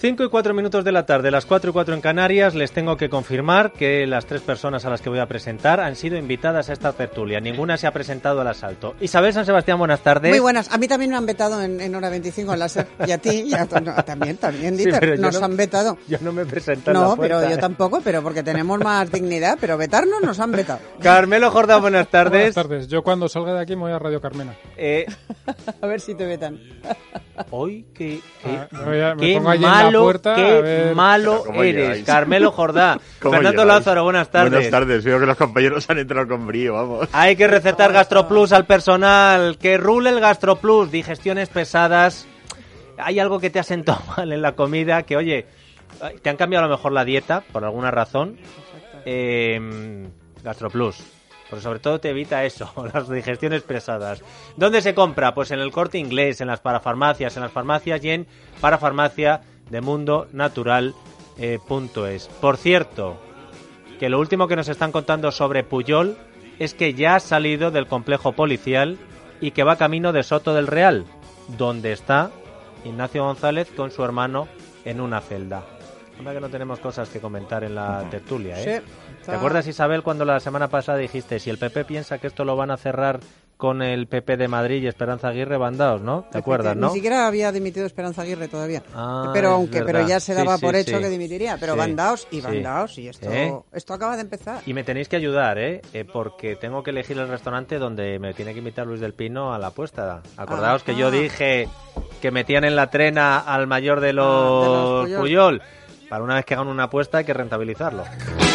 5 y 4 minutos de la tarde, las 4 y 4 en Canarias. Les tengo que confirmar que las 3 personas a las que voy a presentar han sido invitadas a esta tertulia. Ninguna se ha presentado al asalto. Isabel San Sebastián, buenas tardes. Muy buenas. A mí también me han vetado en hora 25 en láser. Y a ti, y a también, Dieter. Sí, nos han vetado. Yo no me presento en la No, puerta, pero yo tampoco, pero porque tenemos más dignidad. Pero vetarnos nos han vetado. Carmelo Jordá, buenas tardes. Buenas tardes. Yo cuando salga de aquí me voy a Radio Carmena. A ver si te vetan. Hoy qué me pongo allí en la puerta, qué malo eres, llegáis? Carmelo Jordá. Fernando llegáis? Lázaro, buenas tardes. Buenas tardes, veo que los compañeros han entrado con brío, vamos. Hay que recetar GastroPlus al personal. Que rule el GastroPlus. Digestiones pesadas. Hay algo que te ha sentado mal en la comida, que oye, te han cambiado a lo mejor la dieta por alguna razón. GastroPlus. Pero sobre todo te evita eso, las digestiones pesadas. ¿Dónde se compra? Pues en el Corte Inglés, en las parafarmacias, y en parafarmacia de mundonatural.es. Por cierto, que lo último que nos están contando sobre Pujol es que ya ha salido del complejo policial y que va camino de Soto del Real, donde está Ignacio González con su hermano en una celda. Anda que no tenemos cosas que comentar en la tertulia, ¿eh? Sí, ¿Te acuerdas, Isabel, cuando la semana pasada dijiste si el PP piensa que esto lo van a cerrar con el PP de Madrid y Esperanza Aguirre, bandaos, ¿no? ¿Te acuerdas, no? Ni siquiera había dimitido Esperanza Aguirre todavía. Pero ya se daba por hecho sí. que dimitiría. Pero Sí. bandaos y esto acaba de empezar. Y me tenéis que ayudar, porque tengo que elegir el restaurante donde me tiene que invitar Luis del Pino a la apuesta. Acordaos que yo dije que metían en la trena al mayor de los Pujol. Para una vez que hagan una apuesta hay que rentabilizarlo.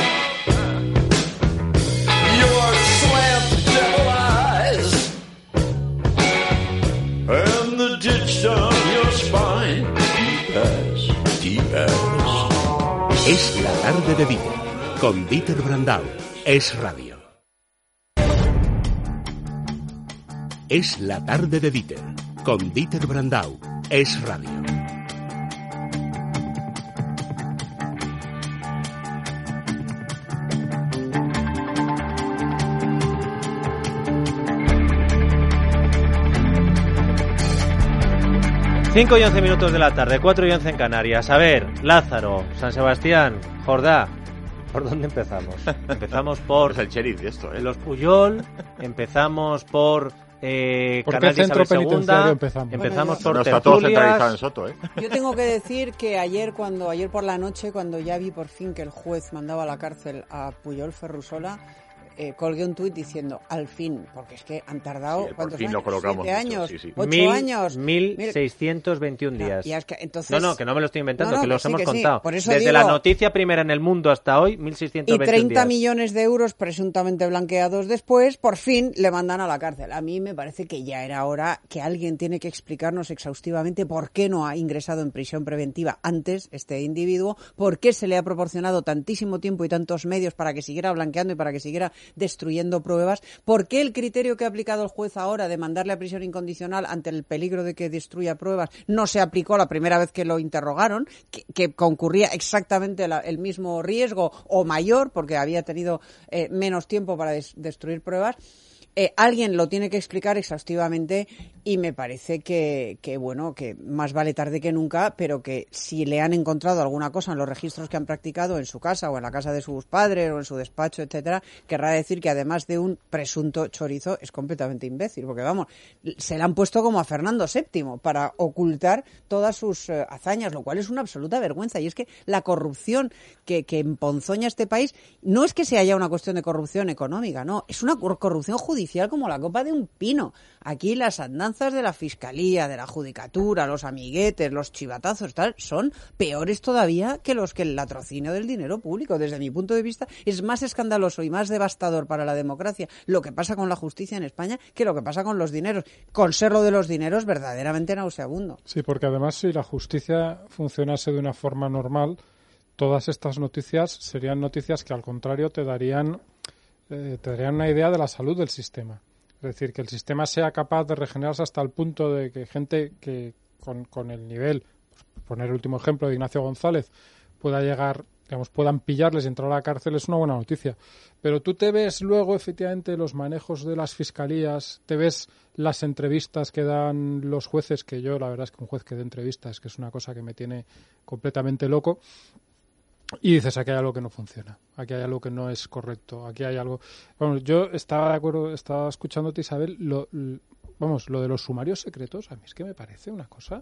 Es la tarde de Dieter, con Dieter Brandau. Es radio. Es la tarde de Dieter, con Dieter Brandau. Es radio. Cinco y 11 minutos de la tarde, 4 y 11 en Canarias. A ver, Lázaro, San Sebastián, Jordá, ¿por dónde empezamos? Empezamos por Es el sheriff de esto, los Pujol, empezamos por ¿Por qué Canal de centro Isabel II, penitenciario empezamos? empezamos Bueno, por No está todo tertulias. centralizado en Soto, ¿eh? Yo tengo que decir que ayer por la noche, cuando ya vi por fin que el juez mandaba a la cárcel a Pujol Ferrusola, colgué un tuit diciendo, al fin, porque es que han tardado, Sí, por ¿cuántos fin años? lo colocamos 7 mucho, años, sí. 8 años. 1621 días. Y es que, entonces, No, que no me lo estoy inventando, que los sí, hemos que sí. contado. Por eso Desde digo, la noticia primera en el mundo hasta hoy, y 1621 30 días. millones de euros presuntamente blanqueados después, por fin le mandan a la cárcel. A mí me parece que ya era hora que alguien tiene que explicarnos exhaustivamente por qué no ha ingresado en prisión preventiva antes este individuo, por qué se le ha proporcionado tantísimo tiempo y tantos medios para que siguiera blanqueando y para que siguiera destruyendo pruebas, por qué el criterio que ha aplicado el juez ahora de mandarle a prisión incondicional ante el peligro de que destruya pruebas no se aplicó la primera vez que lo interrogaron, que concurría exactamente el mismo riesgo o mayor porque había tenido menos tiempo para destruir pruebas. Alguien lo tiene que explicar exhaustivamente y me parece que más vale tarde que nunca, pero que si le han encontrado alguna cosa en los registros que han practicado en su casa o en la casa de sus padres o en su despacho, etcétera, querrá decir que además de un presunto chorizo es completamente imbécil, porque vamos, se le han puesto como a Fernando VII para ocultar todas sus hazañas, lo cual es una absoluta vergüenza. Y es que la corrupción que emponzoña este país no es que sea ya una cuestión de corrupción económica, no, es una corrupción judicial como la copa de un pino. Aquí las andanzas de la fiscalía, de la judicatura, los amiguetes, los chivatazos, tal, son peores todavía que el latrocinio del dinero público. Desde mi punto de vista, es más escandaloso y más devastador para la democracia lo que pasa con la justicia en España que lo que pasa con los dineros. Con ser lo de los dineros verdaderamente nauseabundo. Sí, porque además si la justicia funcionase de una forma normal, todas estas noticias serían noticias que al contrario te darían una idea de la salud del sistema. Es decir, que el sistema sea capaz de regenerarse hasta el punto de que gente que con el nivel, por poner el último ejemplo de Ignacio González, pueda llegar digamos, puedan pillarles y entrar a la cárcel es una buena noticia. Pero tú te ves luego, efectivamente, los manejos de las fiscalías, te ves las entrevistas que dan los jueces, que yo, la verdad es que un juez que dé entrevistas, que es una cosa que me tiene completamente loco, y dices, aquí hay algo que no funciona, aquí hay algo que no es correcto, aquí hay algo... Bueno, yo estaba de acuerdo, estaba escuchándote, Isabel, lo de los sumarios secretos, a mí es que me parece una cosa...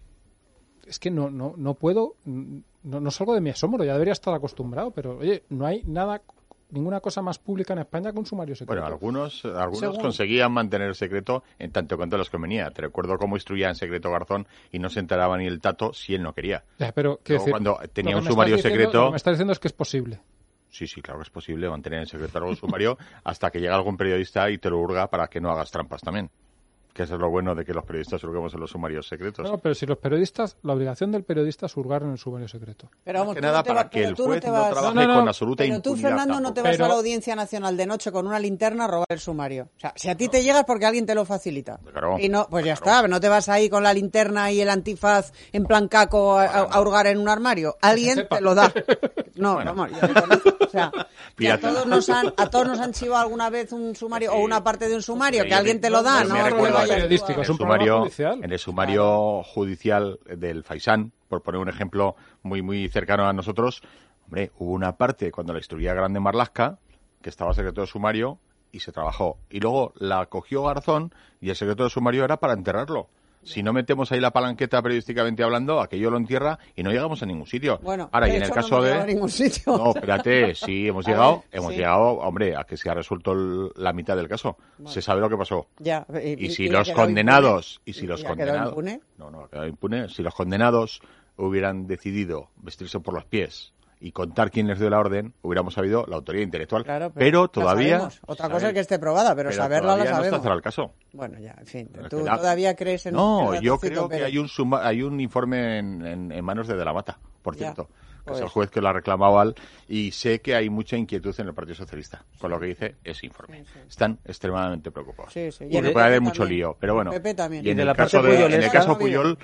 Es que no puedo, no salgo de mi asombro, ya debería estar acostumbrado, pero oye, no hay ninguna cosa más pública en España que un sumario secreto. Bueno, algunos conseguían mantener secreto en tanto cuanto les convenía. Te recuerdo cómo instruía en secreto Garzón y no se enteraba ni el tato si él no quería. Ya, pero luego, cuando tenía un sumario secreto... Lo que me estás diciendo es que es posible. Sí, claro que es posible mantener en secreto algo sumario hasta que llega algún periodista y te lo hurga para que no hagas trampas también. Que eso es lo bueno de que los periodistas hurguemos en los sumarios secretos. No, pero si los periodistas, la obligación del periodista es hurgar en el sumario secreto. Pero vamos, que nada para que el juez no trabaje con absoluta impunidad. Pero tú, Fernando, no te vas a la Audiencia Nacional de noche con una linterna a robar el sumario. O sea, si a ti te llegas porque alguien te lo facilita. Claro, y no, pues ya está, no te vas ahí con la linterna y el antifaz en plan caco a hurgar en un armario. Alguien te lo da. No, bueno. Vamos, yo te conozco. O sea, que a todos nos han chivado alguna vez un sumario o una parte de un sumario, que alguien te lo da, no periodístico, es un en el sumario judicial del Faisán, por poner un ejemplo muy cercano a nosotros, hombre, hubo una parte cuando la instruía Grande Marlaska, que estaba secreto de sumario, y se trabajó. Y luego la cogió Garzón, y el secreto de sumario era para enterrarlo. Si no metemos ahí la palanqueta periodísticamente hablando, aquello lo entierra y no llegamos a ningún sitio. Bueno, ahora, y en el caso no a ningún sitio. No, espérate, sí, hemos llegado, hombre, a que se ha resuelto la mitad del caso. Bueno. Se sabe lo que pasó. Ya, y si los condenados... Impune. ¿Y si los condenados... ¿Impune? No, ha quedado impune. Si los condenados hubieran decidido vestirse por los pies y contar quién les dio la orden, hubiéramos sabido la autoría intelectual. Claro, pero todavía... Otra cosa es que esté probada, pero saberla la sabemos. No está cerrado el caso. Bueno, ya, en fin. ¿Tú todavía crees en... No, yo creo que hay un informe en manos de la Mata, por cierto. Que es el juez que lo ha reclamado y sé que hay mucha inquietud en el Partido Socialista con lo que dice ese informe. Sí. Están extremadamente preocupados. Sí. Porque puede haber mucho lío, pero bueno. Y en el caso de Pujol,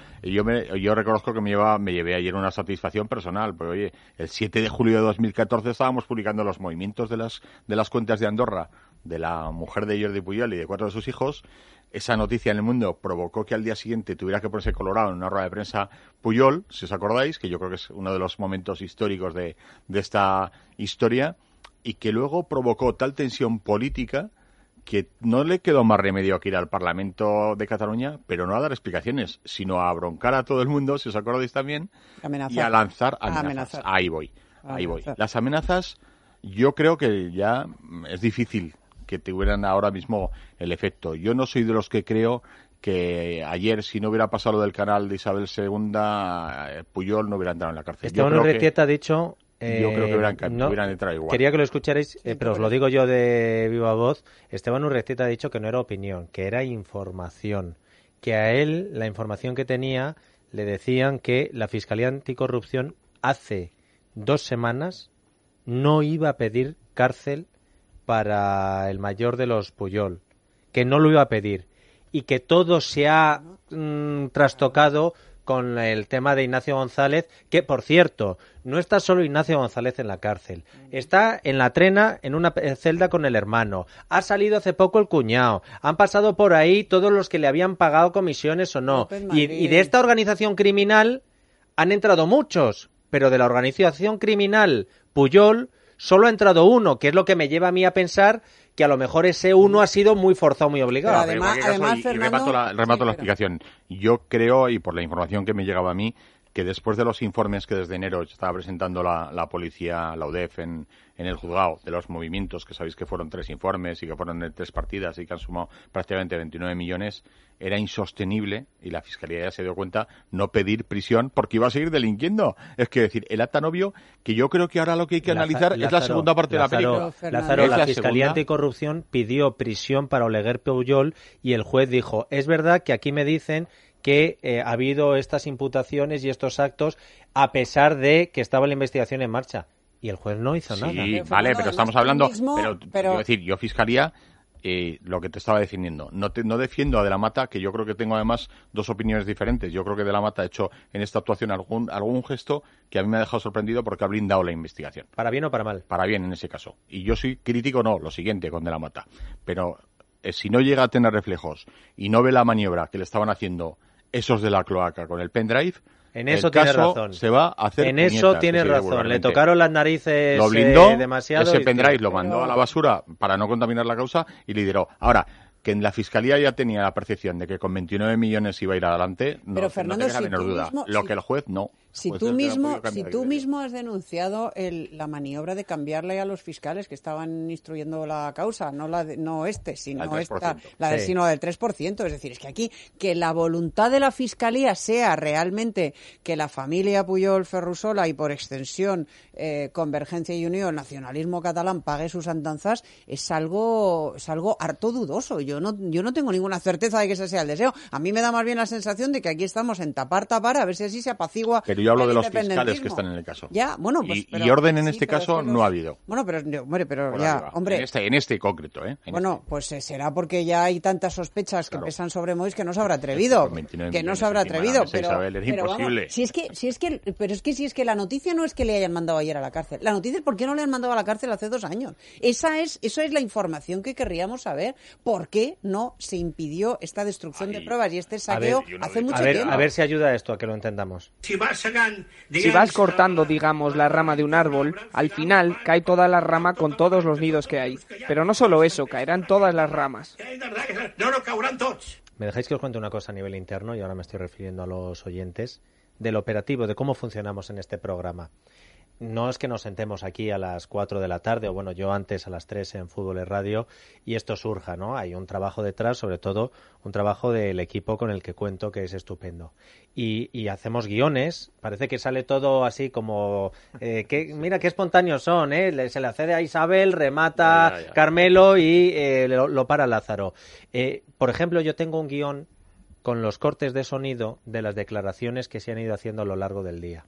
yo reconozco que me llevé ayer una satisfacción personal, porque oye, el 7 de julio de 2014 estábamos publicando los movimientos de las cuentas de Andorra, de la mujer de Jordi Pujol y de 4 de sus hijos. Esa noticia en El Mundo provocó que al día siguiente tuviera que ponerse colorado en una rueda de prensa Pujol, si os acordáis, que yo creo que es uno de los momentos históricos de esta historia, y que luego provocó tal tensión política que no le quedó más remedio que ir al Parlamento de Cataluña, pero no a dar explicaciones, sino a broncar a todo el mundo, si os acordáis también, y a lanzar amenazas. Ahí voy. Las amenazas, yo creo que ya es difícil que tuvieran ahora mismo el efecto. Yo no soy de los que creo que ayer, si no hubiera pasado lo del canal de Isabel II, Pujol no hubiera entrado en la cárcel. Esteban Urretieta ha dicho... yo creo que hubieran entrado igual. Quería que lo escucharais, pero os lo digo yo de viva voz. Esteban Urretieta ha dicho que no era opinión, que era información. Que a él, la información que tenía, le decían que la Fiscalía Anticorrupción hace 2 semanas no iba a pedir cárcel para el mayor de los Pujol, que no lo iba a pedir, y que todo se ha trastocado con el tema de Ignacio González, que, por cierto, no está solo Ignacio González en la cárcel, está en la trena, en una celda con el hermano, ha salido hace poco el cuñado, han pasado por ahí todos los que le habían pagado comisiones o no, y de esta organización criminal han entrado muchos, pero de la organización criminal Pujol solo ha entrado uno, que es lo que me lleva a mí a pensar que a lo mejor ese uno ha sido muy forzado, muy obligado. Pero además, Fernando... remato la explicación. Yo creo, y por la información que me llegaba a mí, que después de los informes que desde enero estaba presentando la policía, la UDEF, en el juzgado, de los movimientos, que sabéis que fueron 3 informes y que fueron de 3 partidas y que han sumado prácticamente 29 millones, era insostenible, y la Fiscalía ya se dio cuenta, no pedir prisión porque iba a seguir delinquiendo. Es que decir, era tan obvio que yo creo que ahora lo que hay que analizar es la segunda parte de la película. Lázaro, la Fiscalía Anticorrupción pidió prisión para Oleguer Pujol y el juez dijo, es verdad que aquí me dicen que ha habido estas imputaciones y estos actos a pesar de que estaba la investigación en marcha. Y el juez no hizo nada. Sí, vale, pero estamos hablando... Pero quiero decir, yo Fiscalía lo que te estaba definiendo. No defiendo a De la Mata, que yo creo que tengo además dos opiniones diferentes. Yo creo que De la Mata ha hecho en esta actuación algún gesto que a mí me ha dejado sorprendido porque ha blindado la investigación. ¿Para bien o para mal? Para bien en ese caso. Y yo soy crítico, lo siguiente con De la Mata. Pero si no llega a tener reflejos y no ve la maniobra que le estaban haciendo esos de la cloaca con el pendrive, en eso tiene razón. Se va a hacer en eso tiene razón. Le tocaron las narices lo blindó, demasiado. Ese pendrive lo mandó a la basura para no contaminar la causa y lideró. Ahora, que en la Fiscalía ya tenía la percepción de que con 29 millones iba a ir adelante, pero Fernando, no tenga la menor duda. Lo que el juez no. Si tú mismo has denunciado la maniobra de cambiarle a los fiscales que estaban instruyendo la causa, sino del 3%. Es decir, es que aquí que la voluntad de la Fiscalía sea realmente que la familia Pujol Ferrusola y por extensión Convergencia y Unió, el nacionalismo catalán, pague sus andanzas, es algo harto dudoso. Yo no tengo ninguna certeza de que ese sea el deseo. A mí me da más bien la sensación de que aquí estamos en tapar, a ver si así se apacigua. Pero yo hablo de los fiscales que están en el caso. Ya, bueno, pues, y orden en este caso no ha habido. Bueno, pero ya, hombre. En este concreto, Pues será porque ya hay tantas sospechas que pesan sobre Mois que no se habrá atrevido. Que no se habrá atrevido. Pero imposible. Vamos, si es que la noticia no es que le hayan mandado ayer a la cárcel. La noticia es por qué no le han mandado a la cárcel hace 2 años. Eso es la información que querríamos saber. ¿Por qué no se impidió esta destrucción de pruebas y este saqueo hace mucho tiempo? A ver si ayuda esto a que lo entendamos. Si vas cortando, digamos, la rama de un árbol, al final cae toda la rama con todos los nidos que hay. Pero no solo eso, caerán todas las ramas. ¿Me dejáis que os cuente una cosa a nivel interno? Y ahora me estoy refiriendo a los oyentes. Del operativo, de cómo funcionamos en este programa. No es que nos sentemos aquí a las 4 de la tarde, o bueno, yo antes a las 3 en Fútbol y Radio, y esto surja, ¿no? Hay un trabajo detrás, sobre todo un trabajo del equipo con el que cuento, que es estupendo. Y hacemos guiones, parece que sale todo así como... mira qué espontáneos son, ¿eh? Se le accede a Isabel, remata Carmelo y lo para Lázaro. Por ejemplo, yo tengo un guión con los cortes de sonido de las declaraciones que se han ido haciendo a lo largo del día.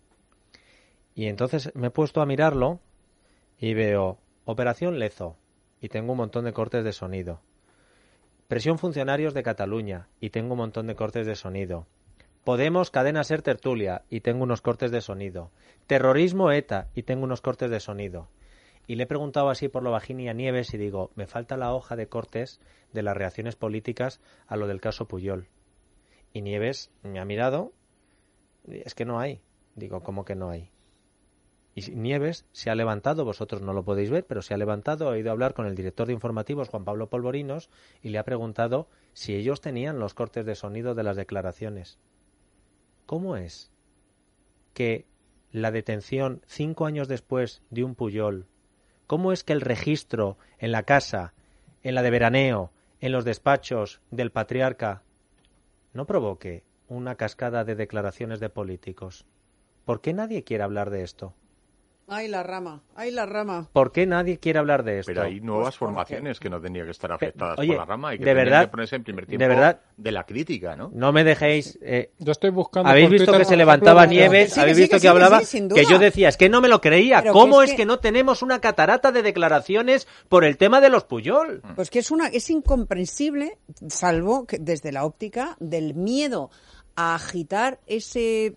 Y entonces me he puesto a mirarlo y veo Operación Lezo y tengo un montón de cortes de sonido. Presión funcionarios de Cataluña y tengo un montón de cortes de sonido. Podemos Cadena Ser Tertulia y tengo unos cortes de sonido. Terrorismo ETA y tengo unos cortes de sonido. Y le he preguntado así por lo bajín y a Nieves y digo, me falta la hoja de cortes de las reacciones políticas a lo del caso Pujol. Y Nieves me ha mirado, es que no hay. Digo, ¿cómo que no hay? Y Nieves se ha levantado, vosotros no lo podéis ver, pero se ha levantado, ha ido a hablar con el director de informativos, Juan Pablo Polvorinos, y le ha preguntado si ellos tenían los cortes de sonido de las declaraciones. ¿Cómo es que la detención 5 años después de un Pujol, cómo es que el registro en la casa, en la de veraneo, en los despachos del patriarca, no provoque una cascada de declaraciones de políticos? ¿Por qué nadie quiere hablar de esto? ¡Ay, la rama! ¿Por qué nadie quiere hablar de esto? Pero hay nuevas formaciones que no tendrían que estar afectadas por la rama y que de verdad, que ponerse en primer tiempo de la crítica, ¿no? No me dejéis... Yo estoy buscando... ¿Habéis visto que se levantaba Nieves? ¿Habéis visto que hablaba? Que yo decía, es que no me lo creía. Pero ¿cómo es que no tenemos una catarata de declaraciones por el tema de los Pujol? Pues que es incomprensible, salvo que desde la óptica del miedo a agitar ese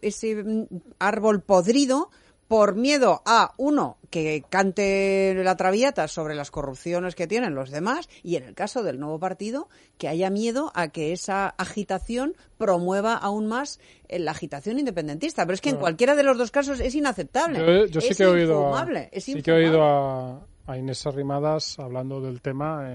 árbol podrido por miedo a, uno, que cante la traviata sobre las corrupciones que tienen los demás, y en el caso del nuevo partido, que haya miedo a que esa agitación promueva aún más la agitación independentista. Pero es que en cualquiera de los dos casos es inaceptable. Yo sí que he oído a Inés Arrimadas hablando del tema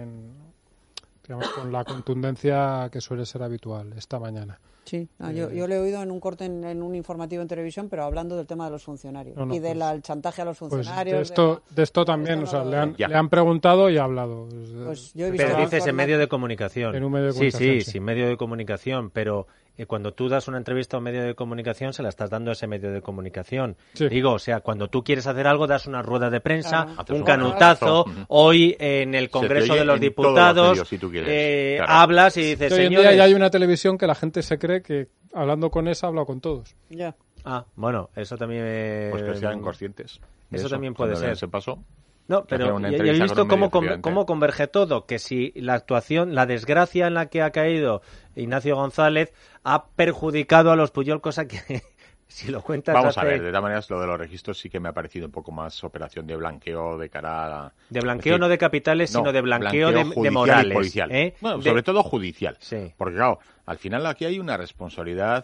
con la contundencia que suele ser habitual esta mañana. Sí, yo le he oído en un corte en un informativo en televisión, pero hablando del tema de los funcionarios y del chantaje a los funcionarios. Pues de esto también, le han preguntado y ha hablado. Pues yo he visto pero dices en medio de comunicación. En un medio de comunicación. Sí, medio de comunicación, pero cuando tú das una entrevista a un medio de comunicación, se la estás dando a ese medio de comunicación. Sí. Digo, o sea, cuando tú quieres hacer algo, das una rueda de prensa, un canutazo. Hoy en el Congreso de los Diputados hablas y dices, hoy en día ya hay una televisión que la gente se cree que hablando con esa habla con todos. Ya. Bueno, eso también... Pues que sean conscientes. Eso también puede ser. Ese paso. No, pero ya he visto cómo converge todo, que si la actuación, la desgracia en la que ha caído Ignacio González ha perjudicado a los Pujol, cosa que si lo cuentas... Vamos a ver, de todas maneras, lo de los registros sí que me ha parecido un poco más operación de blanqueo de cara a... De blanqueo no de capitales, sino de blanqueo de morales. Policial. Bueno, sobre todo judicial. Sí. Porque claro, al final aquí hay una responsabilidad...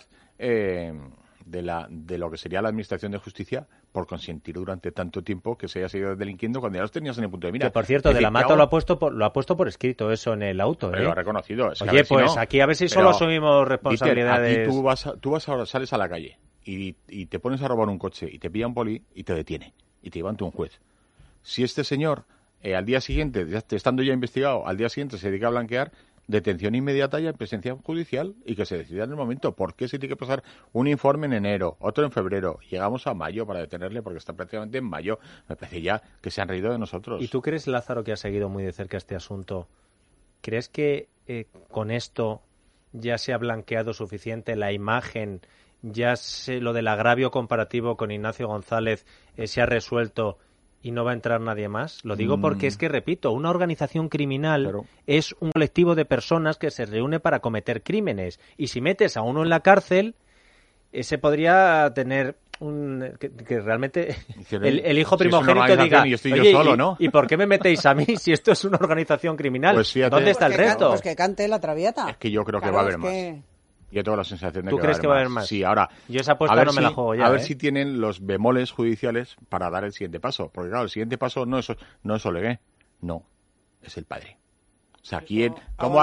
de lo que sería la administración de justicia por consentir durante tanto tiempo que se haya seguido delinquiendo cuando ya los tenías en el punto de mira. Que por cierto, de la Mato lo ha puesto por escrito eso en el auto. Pero lo ha reconocido. Oye, pues si no, aquí a ver si solo asumimos responsabilidades. Aquí tú vas ahora, sales a la calle y te pones a robar un coche y te pilla un poli y te detiene y te lleva ante un juez. Si este señor al día siguiente, estando ya investigado, al día siguiente se dedica a blanquear, detención inmediata y en presencia judicial y que se decida en el momento. ¿Por qué se tiene que pasar un informe en enero, otro en febrero? Llegamos a mayo para detenerle porque está prácticamente en mayo. Me parece ya que se han reído de nosotros. ¿Y tú crees, Lázaro, que has seguido muy de cerca este asunto? ¿Crees que con esto ya se ha blanqueado suficiente la imagen? ¿Ya lo del agravio comparativo con Ignacio González se ha resuelto y no va a entrar nadie más? Lo digo porque es que, repito, una organización criminal es un colectivo de personas que se reúne para cometer crímenes. Y si metes a uno en la cárcel, ese podría tener que realmente el hijo primogénito diga, y estoy yo solo, ¿no? ¿Y por qué me metéis a mí si esto es una organización criminal? Pues fíjate, ¿dónde está el resto? Pues que cante la Traviata. Es que yo creo que va a haber más. Yo tengo la sensación de ¿Tú que crees que va a haber más? Sí, ahora... Yo esa apuesta no me la juego ya. A ver si tienen los bemoles judiciales para dar el siguiente paso. Porque claro, el siguiente paso no es Olegué. No, es el padre. O sea, ¿cómo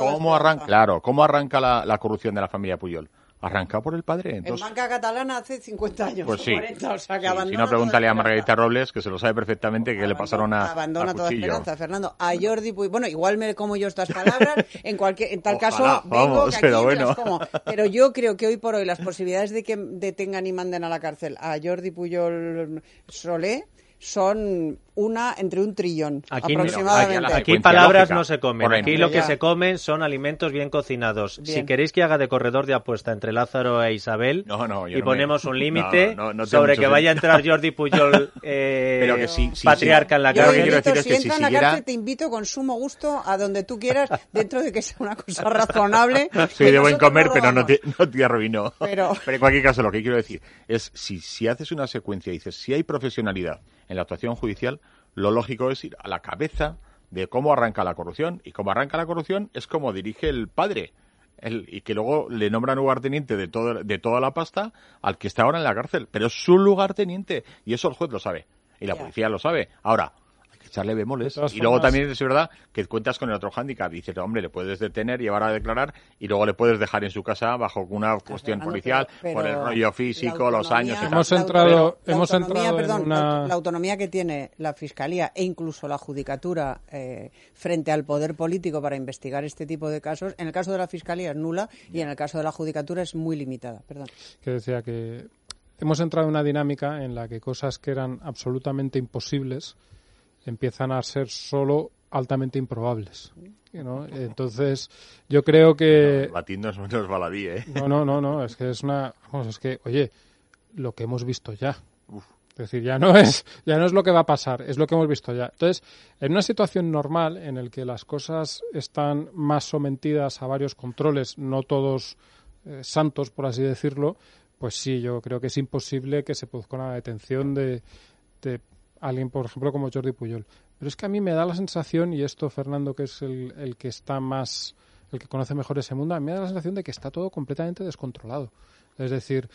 arranca la corrupción de la familia Pujol? Arranca por el padre. Entonces, en banca catalana hace 50 años. Pues sí. 40, o sea, que si no, pregúntale a Margarita Robles, que se lo sabe perfectamente, que le pasaron a abandona toda cuchillo. esperanza, Fernando. A Jordi Pujol, bueno, igual me como yo estas palabras, en tal caso vengo vamos, que aquí pero bueno. las como. Pero yo creo que hoy por hoy las posibilidades de que detengan y manden a la cárcel a Jordi Pujol Solé son entre un trillón aproximadamente. Aquí palabras no se comen. Aquí lo que se comen son alimentos bien cocinados. Bien. Si queréis que haga de corredor de apuesta entre Lázaro e Isabel y ponemos un límite sobre que vaya a entrar Jordi Pujol pero que patriarca en la cárcel. Si entra en la cárcel te invito con sumo gusto a donde tú quieras, dentro de que sea una cosa razonable. Soy de buen comer, pero no te arruino. Pero en cualquier caso, lo que quiero decir es, si haces una secuencia y dices, si hay profesionalidad en la actuación judicial, lo lógico es ir a la cabeza de cómo arranca la corrupción. Y cómo arranca la corrupción es como dirige el padre. Y que luego le nombran lugarteniente de toda la pasta al que está ahora en la cárcel. Pero es su lugarteniente. Y eso el juez lo sabe. Y la policía lo sabe. Ahora, hay que echarle bemoles. Y luego también es verdad que cuentas con el otro hándicap. Dices, hombre, le puedes detener, llevar a declarar y luego le puedes dejar en su casa bajo una cuestión policial por el rollo físico, los años y tal. La autonomía que tiene la Fiscalía e incluso la Judicatura frente al poder político para investigar este tipo de casos, en el caso de la Fiscalía es nula y en el caso de la Judicatura es muy limitada. Perdón. Que decía que hemos entrado en una dinámica en la que cosas que eran absolutamente imposibles empiezan a ser solo altamente improbables, ¿no? Entonces, yo creo que... Batiendo es menos baladí, ¿eh? No, es que oye, lo que hemos visto ya. Es decir, ya no es lo que va a pasar, es lo que hemos visto ya. Entonces, en una situación normal en la que las cosas están más sometidas a varios controles, no todos santos, por así decirlo, pues sí, yo creo que es imposible que se produzca una detención de alguien, por ejemplo, como Jordi Pujol. Pero es que a mí me da la sensación, y esto Fernando, que es el que está más, el que conoce mejor ese mundo, a mí me da la sensación de que está todo completamente descontrolado. Es decir,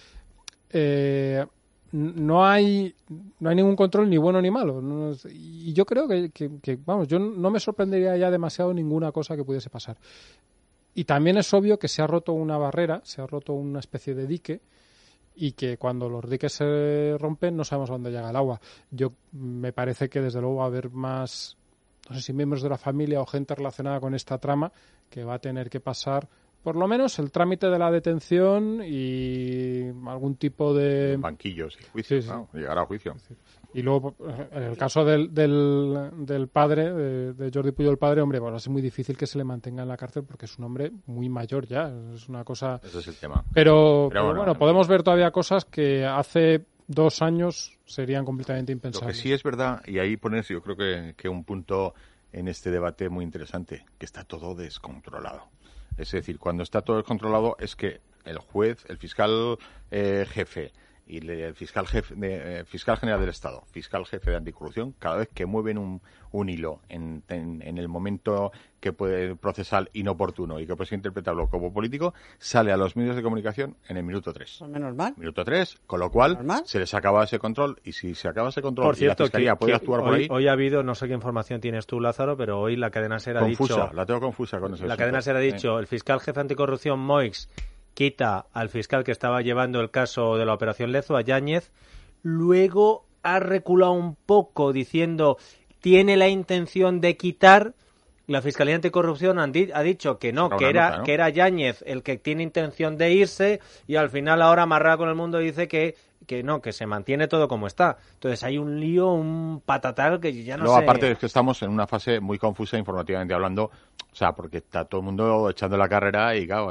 no hay ningún control ni bueno ni malo. Y yo creo que vamos, yo no me sorprendería ya demasiado ninguna cosa que pudiese pasar. Y también es obvio que se ha roto una barrera, se ha roto una especie de dique, y que cuando los diques se rompen no sabemos a dónde llega el agua. Me parece que desde luego va a haber más, no sé si miembros de la familia o gente relacionada con esta trama que va a tener que pasar por lo menos el trámite de la detención y algún tipo de... banquillos y juicios, sí. ¿No? Llegar a juicio. Y luego, en el caso del padre, de Jordi Pujol padre, hombre, bueno, es muy difícil que se le mantenga en la cárcel porque es un hombre muy mayor ya, es una cosa... Ese es el tema. Pero bueno, podemos ver todavía cosas que hace 2 años serían completamente Lo impensables. que sí es verdad, y ahí pones yo creo que un punto en este debate muy interesante, que está todo descontrolado. Es decir, cuando está todo descontrolado es que el juez, el fiscal jefe y el fiscal general del Estado, fiscal jefe de anticorrupción, cada vez que mueven un hilo en el momento que puede procesal inoportuno y que puede interpretarlo como político, sale a los medios de comunicación en el minuto 3. Pues menos mal. Minuto 3, con lo cual se les acaba ese control, y si se acaba ese control por cierto, y la Fiscalía puede actuar por ahí... Hoy ha habido, no sé qué información tienes tú, Lázaro, pero hoy la cadena SER ha Confusa, dicho... la tengo confusa con eso. La cadena SER ha dicho, el fiscal jefe anticorrupción Moix quita al fiscal que estaba llevando el caso de la Operación Lezo, a Yáñez, luego ha reculado un poco diciendo tiene la intención de quitar. La Fiscalía Anticorrupción ha dicho que no, que era Yáñez el que tiene intención de irse, y al final ahora amarrado con el mundo dice que no, que se mantiene todo como está. Entonces hay un lío, un patatal que ya no sé... Aparte es que estamos en una fase muy confusa informativamente hablando, o sea, porque está todo el mundo echando la carrera y claro,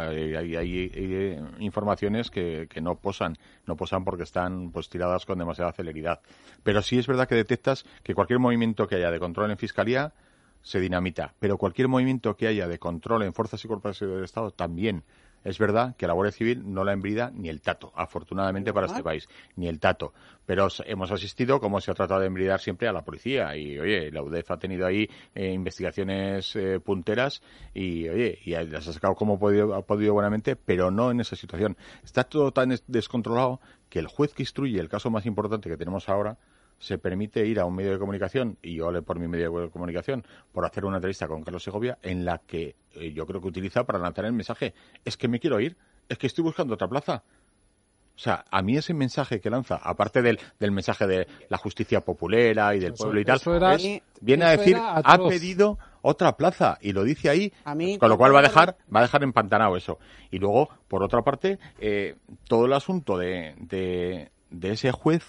hay informaciones que no posan porque están pues tiradas con demasiada celeridad. Pero sí es verdad que detectas que cualquier movimiento que haya de control en Fiscalía se dinamita, pero cualquier movimiento que haya de control en fuerzas y cuerpos del Estado también. Es verdad que a la Guardia Civil no la embrida ni el tato, afortunadamente para este país, ni el tato. Pero hemos asistido, como se ha tratado de embridar siempre, a la policía. Y, oye, la UDEF ha tenido ahí investigaciones punteras y, oye, y las ha sacado como ha podido buenamente, pero no en esa situación. Está todo tan descontrolado que el juez que instruye el caso más importante que tenemos ahora se permite ir a un medio de comunicación, y yo hablé por mi medio de comunicación, por hacer una entrevista con Carlos Segovia, en la que yo creo que utiliza para lanzar el mensaje, es que me quiero ir, es que estoy buscando otra plaza. O sea, a mí ese mensaje que lanza, aparte del mensaje de la justicia populera y del pueblo y tal, viene a decir, ha pedido otra plaza, y lo dice ahí, con lo cual va a dejar empantanado eso. Y luego, por otra parte, todo el asunto de ese juez,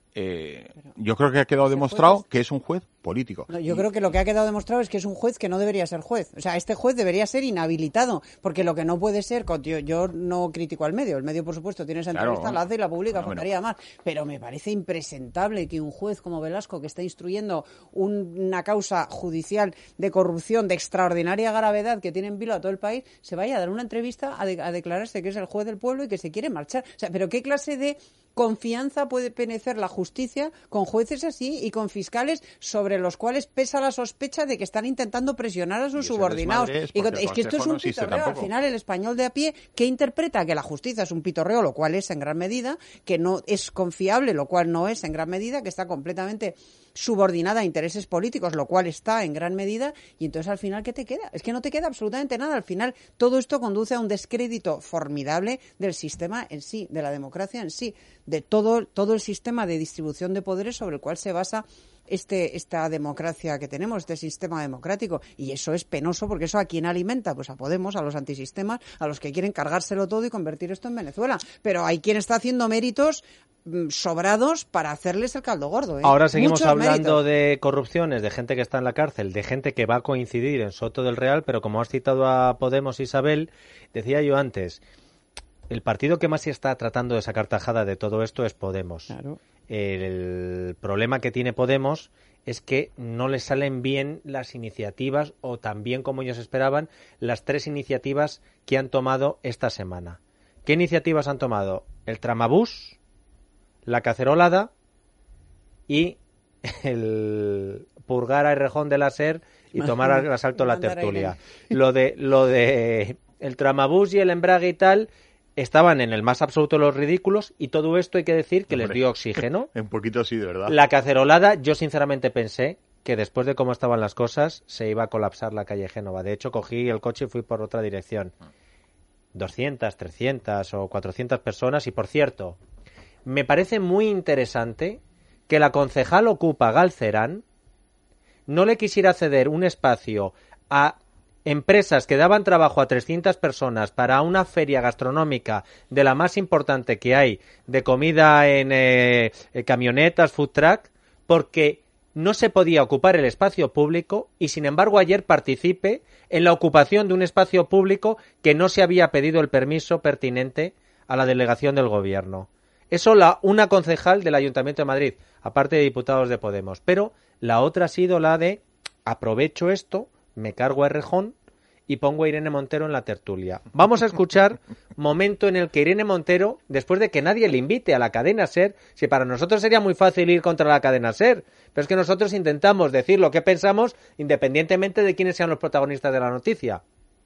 yo creo que ha quedado demostrado que es un juez político. No, yo creo que lo que ha quedado demostrado es que es un juez que no debería ser juez. O sea, este juez debería ser inhabilitado, porque lo que no puede ser... Yo no critico al medio. El medio, por supuesto, tiene esa entrevista, la hace y la publica, faltaría más. Pero me parece impresentable que un juez como Velasco, que está instruyendo una causa judicial de corrupción de extraordinaria gravedad que tiene en vilo a todo el país, se vaya a dar una entrevista a declararse que es el juez del pueblo y que se quiere marchar. O sea, ¿pero qué clase de confianza puede penecer la justicia con jueces así y con fiscales sobre los cuales pesa la sospecha de que están intentando presionar a sus subordinados? Es que esto es un pitorreo. Al final, el español de a pie, que interpreta que la justicia es un pitorreo, lo cual es en gran medida, que no es confiable, lo cual no es en gran medida, que está completamente subordinada a intereses políticos, lo cual está en gran medida, y entonces al final, ¿qué te queda? Es que no te queda absolutamente nada. Al final, todo esto conduce a un descrédito formidable del sistema en sí, de la democracia en sí, de todo el sistema de distribución de poderes sobre el cual se basa esta democracia que tenemos, este sistema democrático. Y eso es penoso, porque eso ¿a quién alimenta? Pues a Podemos, a los antisistemas, a los que quieren cargárselo todo y convertir esto en Venezuela. Pero hay quien está haciendo méritos sobrados para hacerles el caldo gordo. Ahora seguimos hablando de corrupciones, de gente que está en la cárcel, de gente que va a coincidir en Soto del Real, pero como has citado a Podemos, Isabel, decía yo antes, el partido que más se está tratando de sacar tajada de todo esto es Podemos. Claro. El problema que tiene Podemos es que no le salen bien las iniciativas, o tan bien como ellos esperaban, las 3 iniciativas que han tomado esta semana. ¿Qué iniciativas han tomado? El tramabús, la cacerolada y el purgar a Errejón de la SER y tomar al asalto la tertulia. Lo de el tramabús y el embrague y tal estaban en el más absoluto de los ridículos, y todo esto hay que decir que les dio oxígeno. Un poquito sí, de verdad. La cacerolada, yo sinceramente pensé que después de cómo estaban las cosas se iba a colapsar la calle Génova. De hecho, cogí el coche y fui por otra dirección. 200, 300 o 400 personas. Y por cierto, me parece muy interesante que la concejal Ocupa Galcerán no le quisiera ceder un espacio a empresas que daban trabajo a 300 personas para una feria gastronómica de la más importante que hay, de comida en camionetas, food truck, porque no se podía ocupar el espacio público, y sin embargo ayer participé en la ocupación de un espacio público que no se había pedido el permiso pertinente a la delegación del gobierno. Eso una concejal del Ayuntamiento de Madrid, aparte de diputados de Podemos. Pero la otra ha sido la de aprovecho esto, me cargo a Errejón y pongo a Irene Montero en la tertulia. Vamos a escuchar momento en el que Irene Montero, después de que nadie le invite a la cadena SER, si para nosotros sería muy fácil ir contra la cadena SER, pero es que nosotros intentamos decir lo que pensamos independientemente de quiénes sean los protagonistas de la noticia.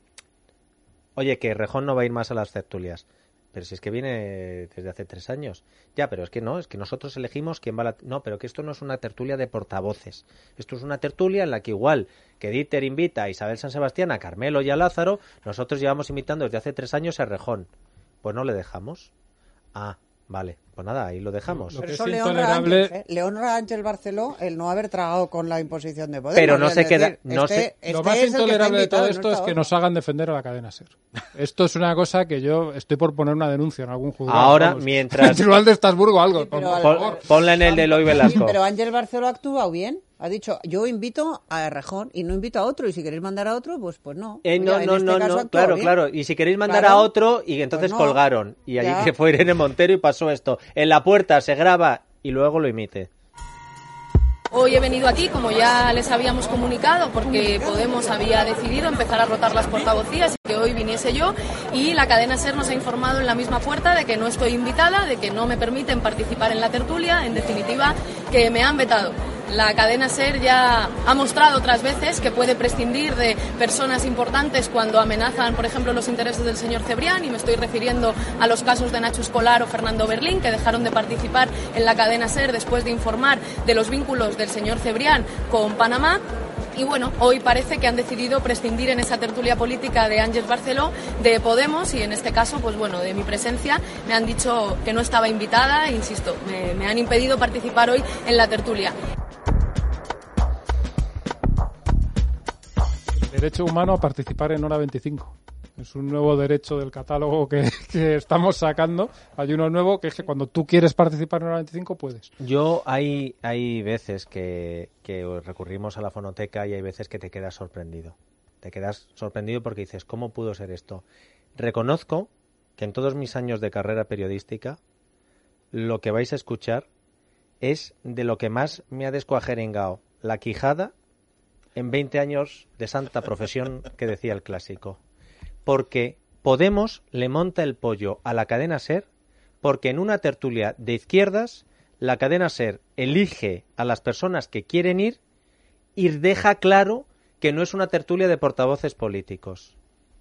Oye, que Errejón no va a ir más a las tertulias. Pero si es que viene desde hace 3 años. Ya, pero es que no, es que nosotros elegimos quién va a la... No, pero que esto no es una tertulia de portavoces. Esto es una tertulia en la que igual que Dieter invita a Isabel San Sebastián, a Carmelo y a Lázaro, nosotros llevamos invitando desde hace 3 años a Errejón. Pues no le dejamos. Ah, vale. Pues nada, ahí lo dejamos. Lo que Pero eso es le honra, intolerable... Ángel, le honra a Ángel Barceló el no haber tragado con la imposición de Podemos. Pero no Es se queda... decir, no se... Lo más es el que está intolerable de todo invitado, esto no es está que otro. nos hagan defender a la cadena SER. Esto es una cosa que yo estoy por poner una denuncia en algún juzgado. Ahora, vamos. mientras... En Tribunal de Estrasburgo o algo. Sí, pero Ponla en el de Eloy Velasco. Sí, pero Ángel Barceló ha actuado bien. Ha dicho, yo invito a Errejón y no invito a otro. Y si queréis mandar a otro, pues no. No, Mira, no, en este no, caso no, actúa claro, bien. claro. Y si queréis mandar Claro. a otro, y entonces Pues no. colgaron. Y allí Ya. que fue Irene Montero y pasó esto. En la puerta se graba y luego lo emite. Hoy he venido aquí, como ya les habíamos comunicado, porque Podemos había decidido empezar a rotar las portavocías y que hoy viniese yo, y la cadena SER nos ha informado en la misma puerta de que no estoy invitada, de que no me permiten participar en la tertulia, en definitiva, que me han vetado. La cadena SER ya ha mostrado otras veces que puede prescindir de personas importantes cuando amenazan, por ejemplo, los intereses del señor Cebrián, y me estoy refiriendo a los casos de Nacho Escolar o Fernando Berlín, que dejaron de participar en la cadena SER después de informar de los vínculos del señor Cebrián con Panamá. Y bueno, hoy parece que han decidido prescindir en esa tertulia política de Ángel Barceló de Podemos, y en este caso, pues bueno, de mi presencia. Me han dicho que no estaba invitada, e insisto, me han impedido participar hoy en la tertulia. Derecho humano a participar en Hora 25. Es un nuevo derecho del catálogo que estamos sacando. Hay uno nuevo que es que cuando tú quieres participar en Hora 25 puedes. Yo hay veces que recurrimos a la fonoteca y hay veces que te quedas sorprendido. Te quedas sorprendido porque dices, ¿cómo pudo ser esto? Reconozco que en todos mis años de carrera periodística lo que vais a escuchar es de lo que más me ha descuajeringado la quijada en 20 años de santa profesión que decía el clásico. Porque Podemos le monta el pollo a la cadena SER porque en una tertulia de izquierdas la cadena SER elige a las personas que quieren ir y deja claro que no es una tertulia de portavoces políticos.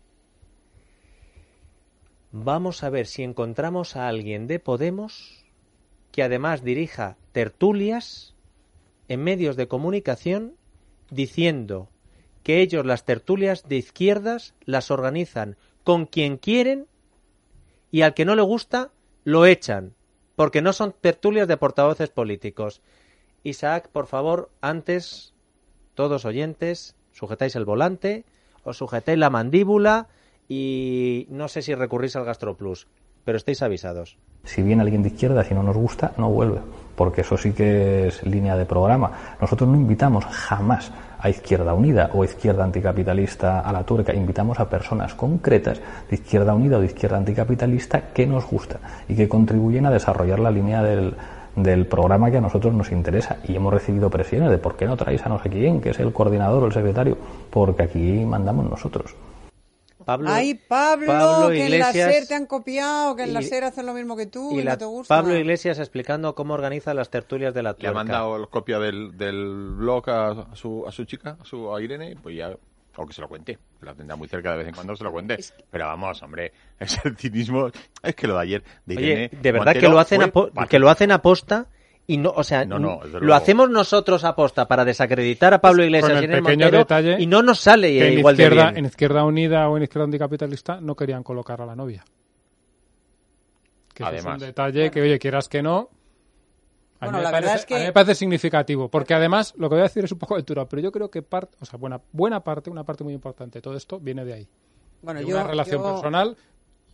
Vamos a ver si encontramos a alguien de Podemos que además dirija tertulias en medios de comunicación diciendo que ellos las tertulias de izquierdas las organizan con quien quieren y al que no le gusta lo echan, porque no son tertulias de portavoces políticos. Isaac, por favor, antes, todos oyentes, sujetáis el volante, os sujetáis la mandíbula y no sé si recurrís al GastroPlus, pero estáis avisados. Si viene alguien de izquierda, si no nos gusta, no vuelve, porque eso sí que es línea de programa. Nosotros no invitamos jamás a Izquierda Unida o Izquierda Anticapitalista a la turca, invitamos a personas concretas de Izquierda Unida o de Izquierda Anticapitalista que nos gusta y que contribuyen a desarrollar la línea del programa que a nosotros nos interesa. Y hemos recibido presiones de ¿por qué no traéis a no sé quién, que es el coordinador o el secretario? Porque aquí mandamos nosotros. Pablo, Ay, Pablo, que Iglesias, en la SER te han copiado, que en la SER hacen lo mismo que tú y no te gusta. Pablo Iglesias explicando cómo organiza las tertulias de la tuerca. Le ha mandado copia del blog a su chica, a Irene, pues ya, o que se lo cuente. La tendrá muy cerca de vez en cuando, se lo cuente. Pero vamos, hombre, es el cinismo. Es que lo de ayer de Irene... Oye, de verdad Montero que lo hacen aposta. Y no, o sea, lo hacemos nosotros aposta para desacreditar a Pablo Iglesias y Irene Montero detalle y no nos sale que igual de bien. En Izquierda Unida o en Izquierda Anticapitalista no querían colocar a la novia. Que además, es un detalle que, oye, quieras que no, a mí me parece significativo. Porque además, lo que voy a decir es un poco aventurado, pero yo creo que una parte muy importante de todo esto viene de ahí. Bueno, de una relación personal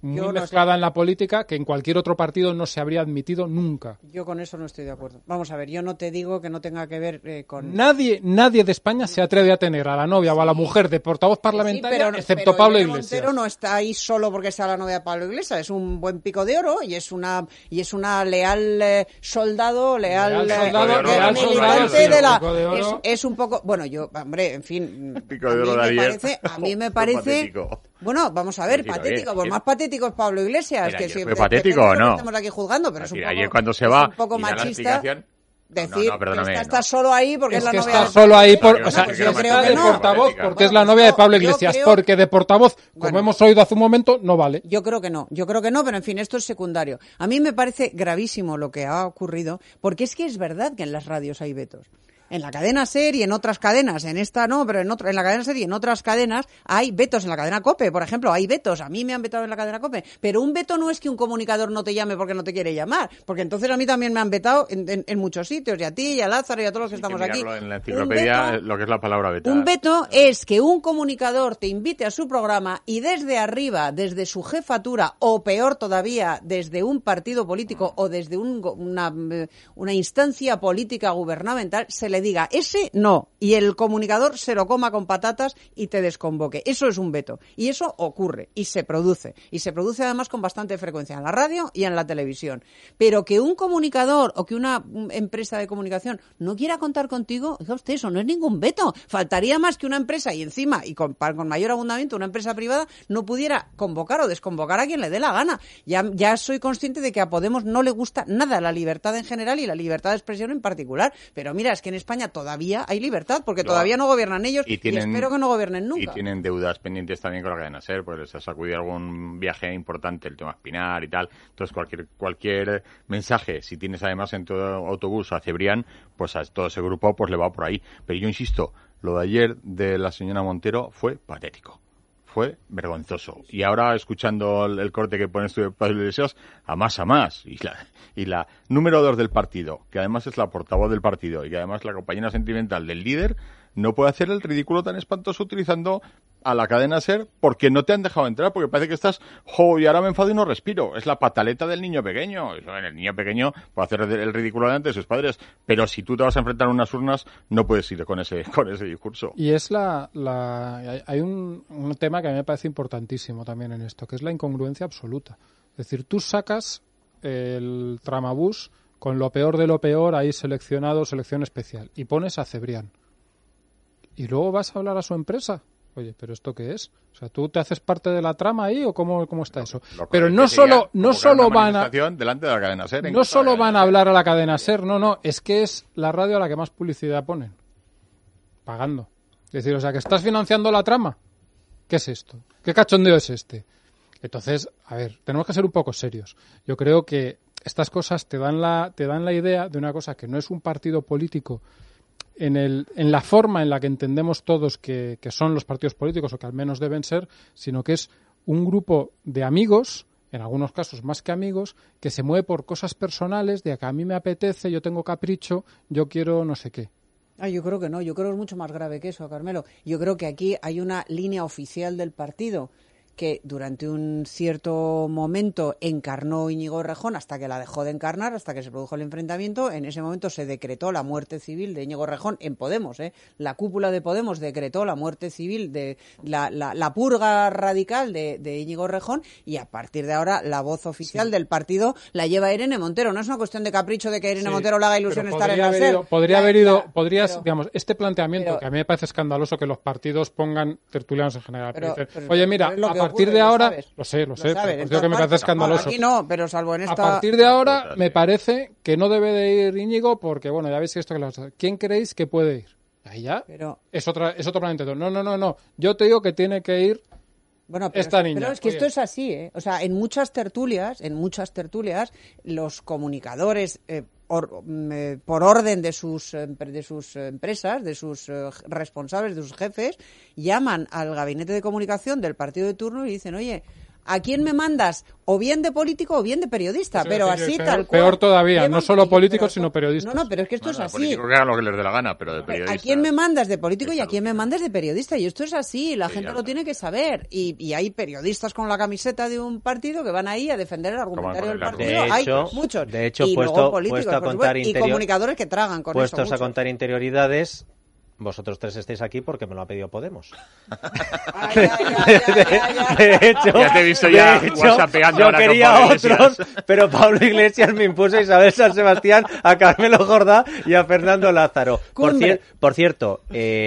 muy mezclada en la política que en cualquier otro partido no se habría admitido nunca. Yo con eso no estoy de acuerdo. Vamos a ver, yo no te digo que no tenga que ver con... Nadie de España se atreve a tener a la novia o a la mujer de portavoz parlamentaria, excepto Pablo Iglesias. Montero no está ahí solo porque sea la novia de Pablo Iglesias, es un buen pico de oro y es una leal soldado, militante de la... Es un poco... Bueno, yo, hombre, en fin, a mí me parece... Bueno, vamos a ver, patético. Pues más patético es Pablo Iglesias. Mira, que si ¿fue patético o no? Estamos aquí juzgando, pero es un poco, ayer cuando se va, un poco machista decir que está no. solo ahí porque es la novia está solo ahí o sea, yo creo que de portavoz porque es la novia de Pablo Iglesias, porque de portavoz, como hemos oído hace un momento, no vale. Yo creo que no, pero en fin, esto es secundario. A mí me parece gravísimo lo que ha ocurrido, porque es que es verdad que en las radios hay vetos. En la cadena SER y en otras cadenas, en esta no, pero en la cadena SER y en otras cadenas hay vetos. En la cadena COPE, por ejemplo, hay vetos. A mí me han vetado en la cadena COPE. Pero un veto no es que un comunicador no te llame porque no te quiere llamar. Porque entonces a mí también me han vetado en muchos sitios. Y a ti, y a Lázaro, y a todos los que estamos aquí. En la enciclopedia, lo que es la palabra vetar. Un veto es que un comunicador te invite a su programa y desde arriba, desde su jefatura, o peor todavía, desde un partido político o desde una instancia política gubernamental, se le diga ese no, y el comunicador se lo coma con patatas y te desconvoque. Eso es un veto. Y eso ocurre y se produce. Y se produce además con bastante frecuencia en la radio y en la televisión. Pero que un comunicador o que una empresa de comunicación no quiera contar contigo, oiga usted, eso no es ningún veto. Faltaría más que una empresa y encima, y con mayor abundamiento, una empresa privada no pudiera convocar o desconvocar a quien le dé la gana. Ya soy consciente de que a Podemos no le gusta nada la libertad en general y la libertad de expresión en particular. Pero mira, es que en España todavía hay libertad, porque todavía no gobiernan ellos y espero que no gobiernen nunca. Y tienen deudas pendientes también con la cadena SER, pues les ha sacudido algún viaje importante, el tema Espinar y tal. Entonces cualquier mensaje, si tienes además en tu autobús a Cebrián, pues a todo ese grupo pues le va por ahí. Pero yo insisto, lo de ayer de la señora Montero fue patético. Fue vergonzoso. Y ahora, escuchando el corte que pones tú de Pablo Iglesias, a más. Y la número 2 del partido, que además es la portavoz del partido y que además es la compañera sentimental del líder, no puede hacer el ridículo tan espantoso utilizando a la cadena SER porque no te han dejado entrar, porque parece que estás, y ahora me enfado y no respiro. Es la pataleta del niño pequeño. El niño pequeño puede hacer el ridículo delante de sus padres, pero si tú te vas a enfrentar a unas urnas, no puedes ir con ese discurso. Y es hay un tema que a mí me parece importantísimo también en esto, que es la incongruencia absoluta. Es decir, tú sacas el tramabús con lo peor de lo peor, ahí seleccionado, selección especial, y pones a Cebrián. Y luego vas a hablar a su empresa. Oye, ¿pero esto qué es? O sea, ¿tú te haces parte de la trama ahí o cómo está eso? Pero no solo van a delante de la cadena SER, no solo van a hablar a la cadena SER, no, es que es la radio a la que más publicidad ponen. Pagando. Es decir, o sea, que estás financiando la trama. ¿Qué es esto? ¿Qué cachondeo es este? Entonces, a ver, tenemos que ser un poco serios. Yo creo que estas cosas te dan la idea de una cosa que no es un partido político en la forma en la que entendemos todos que son los partidos políticos, o que al menos deben ser, sino que es un grupo de amigos, en algunos casos más que amigos, que se mueve por cosas personales, de que a mí me apetece, yo tengo capricho, yo quiero no sé qué. Yo creo que no, yo creo que es mucho más grave que eso, Carmelo. Yo creo que aquí hay una línea oficial del partido que durante un cierto momento encarnó Íñigo Errejón hasta que la dejó de encarnar, hasta que se produjo el enfrentamiento. En ese momento se decretó la muerte civil de Íñigo Errejón en Podemos. La cúpula de Podemos decretó la muerte civil, de la purga radical de Íñigo Errejón, y a partir de ahora la voz oficial del partido la lleva Irene Montero. No es una cuestión de capricho de que Irene Montero le haga ilusión estar en la SER. Digamos, este planteamiento, que a mí me parece escandaloso que los partidos pongan tertulianos en general. Oye, mira, a partir de ahora, lo sé, pero que me parece escandaloso. Aquí no, pero salvo en esta... A partir de ahora me parece que no debe de ir Íñigo porque, bueno, ya veis que esto que le... ¿Quién creéis que puede ir? Ahí ya es otro planteamiento. No. Yo te digo que tiene que ir esta niña. Pero es que esto es así, ¿eh? O sea, en muchas tertulias, los comunicadores... por orden de sus empresas, de sus responsables, de sus jefes, llaman al gabinete de comunicación del partido de turno y dicen, oye, ¿A quién me mandas? O bien de político o bien de periodista, Sí, pero sí, así peor, tal cual. peor todavía, Llevan- no solo políticos, pero- sino periodistas. No, pero es que esto es así. Políticos que hagan lo que les dé la gana, pero de periodistas. ¿A quién me mandas de político y a Es quién me mandas de periodista? Y esto es así, la Sí, gente ya lo está. tiene que saber. Y hay periodistas con la camiseta de un partido que van ahí a defender el argumentario del con el partido. arco. Hay De hecho, muchos. de hecho, y puesto- luego políticos, puesto a por contar supuesto, y interior- comunicadores que tragan con Puestos eso. a contar interioridades, vosotros tres estáis aquí porque me lo ha pedido Podemos. De hecho, Ya te he visto ya de hecho, whatsappeando yo ahora con quería Pablo otros, Iglesias. pero Pablo Iglesias me impuso a Isabel San Sebastián, a Carmelo Jordá y a Fernando Lázaro. Cumbre. Por cierto,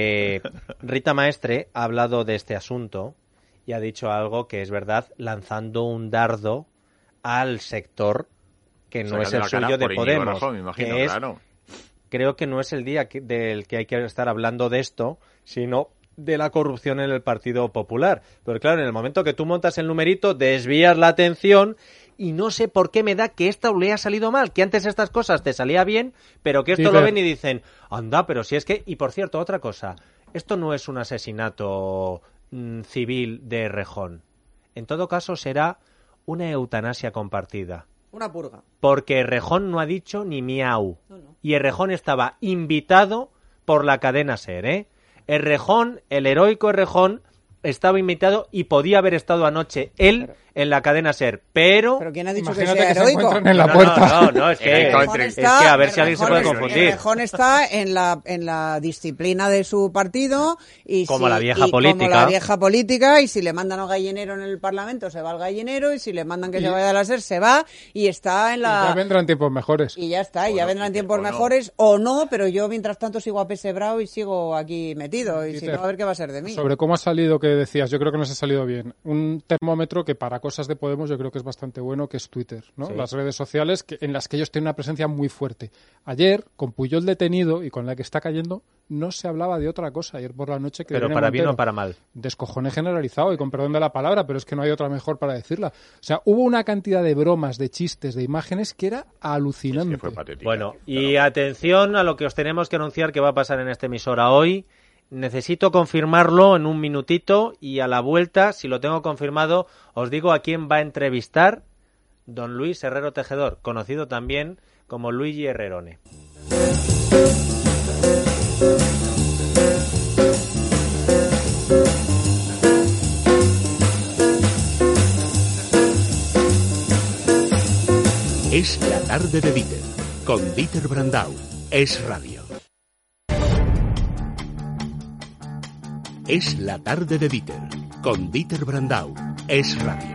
Rita Maestre ha hablado de este asunto y ha dicho algo que es verdad, lanzando un dardo al sector que no es Sacando el la cara suyo de por Íñigo Podemos, Errejón, me imagino, que es, claro. creo que no es el día del que hay que estar hablando de esto, sino de la corrupción en el Partido Popular. Pero claro, en el momento que tú montas el numerito, desvías la atención y no sé por qué me da que esto le ha salido mal, que antes estas cosas te salía bien, pero que esto Sí, lo pero- ven y dicen, anda, pero si es que... Y por cierto, otra cosa, esto no es un asesinato civil de Errejón. En todo caso, será una eutanasia compartida. Una purga. Porque Errejón no ha dicho ni miau. No. Y Errejón estaba invitado por la cadena SER, ¿eh? Errejón, el heroico Errejón, estaba invitado y podía haber estado anoche él en la cadena SER, pero... ¿Pero quién ha dicho Imagínate que sea que se heroico? encuentran en la No, puerta. no, es que, Errejón es que a ver si alguien se puede confundir. Errejón está en la disciplina de su partido y Como si- la vieja y política. Como la vieja política, y si le mandan al gallinero en el Parlamento se va al gallinero, y si le mandan que se vaya a la SER se va, y está en Y ya la... vendrán tiempos mejores. Y ya está, y ya vendrán tiempos o no. mejores o no, pero yo mientras tanto sigo apesebrado y sigo aquí metido, y si Peter, no, a ver qué va a ser de mí. Sobre cómo ha salido, que decías, yo creo que nos ha salido bien. Un termómetro que para cosas de Podemos yo creo que es bastante bueno, que es Twitter, ¿no? Sí. Las redes sociales en las que ellos tienen una presencia muy fuerte. Ayer, con Puyol detenido y con la que está cayendo, no se hablaba de otra cosa. Ayer por la noche que Pero Irene para bien Montero, o para mal. descojone generalizado, y con perdón de la palabra, pero es que no hay otra mejor para decirla. O sea, hubo una cantidad de bromas, de chistes, de imágenes que era alucinante. Que fue patética. Bueno, y atención a lo que os tenemos que anunciar que va a pasar en esta emisora hoy. Necesito confirmarlo en un minutito y a la vuelta, si lo tengo confirmado, os digo a quién va a entrevistar don Luis Herrero Tejedor, conocido también como Luigi Herrerone. Es la tarde de Dieter, con Dieter Brandau. Es radio. Es la tarde de Dieter, con Dieter Brandau. Es radio.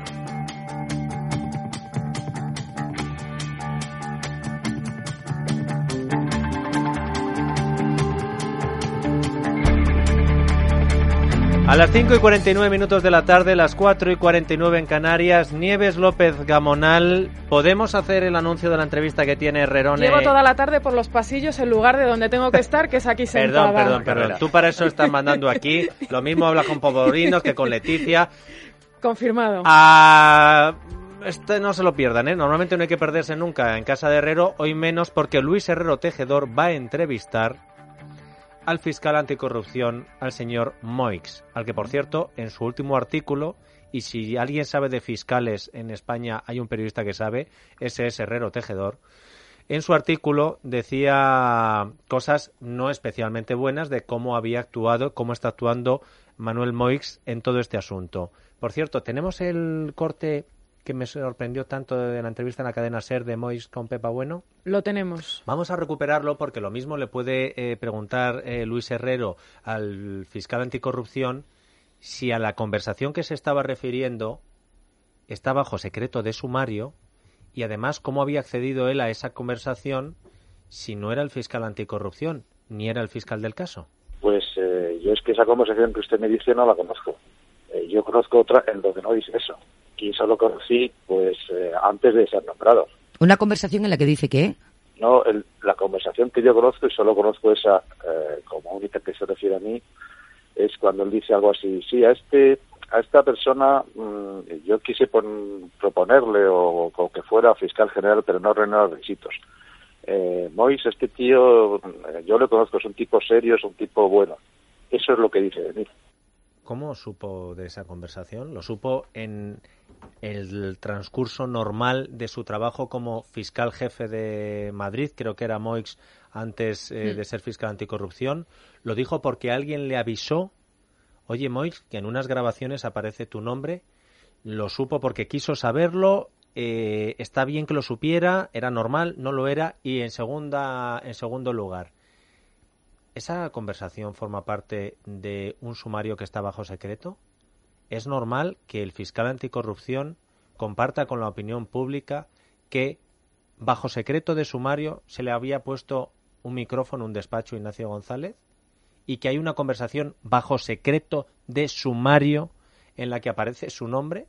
A las 5:49 de la tarde, las 4:49 en Canarias, Nieves López Gamonal, ¿podemos hacer el anuncio de la entrevista que tiene Herrerone? Llevo toda la tarde por los pasillos en lugar de donde tengo que estar, que es aquí sentada. Perdón. Tú para eso estás mandando aquí. Lo mismo hablas con Poborinos que con Leticia. Confirmado. Este no se lo pierdan, ¿eh? Normalmente no hay que perderse nunca en casa de Herrero, hoy menos porque Luis Herrero Tejedor va a entrevistar al fiscal anticorrupción, al señor Moix, al que, por cierto, en su último artículo, y si alguien sabe de fiscales en España, hay un periodista que sabe, ese es Herrero Tejedor, en su artículo decía cosas no especialmente buenas de cómo había actuado, cómo está actuando Manuel Moix en todo este asunto. Por cierto, tenemos el corte que me sorprendió tanto de la entrevista en la cadena SER de Moix con Pepa Bueno. Lo tenemos. Vamos a recuperarlo porque lo mismo le puede preguntar Luis Herrero al fiscal anticorrupción si a la conversación que se estaba refiriendo está bajo secreto de sumario y además cómo había accedido él a esa conversación si no era el fiscal anticorrupción ni era el fiscal del caso. Pues yo es que esa conversación que usted me dice no la conozco. Yo conozco otra en donde no dice eso. Y solo conocí pues antes de ser nombrado. ¿Una conversación en la que dice qué? No, la conversación que yo conozco, y solo conozco esa como única que se refiere a mí, es cuando él dice algo así: sí, a esta persona yo quise proponerle o que fuera fiscal general, pero no reunió los requisitos. Moix, este tío, yo lo conozco, es un tipo serio, es un tipo bueno. Eso es lo que dice de mí. ¿Cómo supo de esa conversación? ¿Lo supo en el transcurso normal de su trabajo como fiscal jefe de Madrid? Creo que era Moix antes de ser fiscal anticorrupción. ¿Lo dijo porque alguien le avisó? Oye, Moix, que en unas grabaciones aparece tu nombre. ¿Lo supo porque quiso saberlo? ¿Está bien que lo supiera? ¿Era normal? ¿No lo era? Y en segundo lugar, ¿esa conversación forma parte de un sumario que está bajo secreto? ¿Es normal que el fiscal anticorrupción comparta con la opinión pública que bajo secreto de sumario se le había puesto un micrófono en un despacho a Ignacio González y que hay una conversación bajo secreto de sumario en la que aparece su nombre?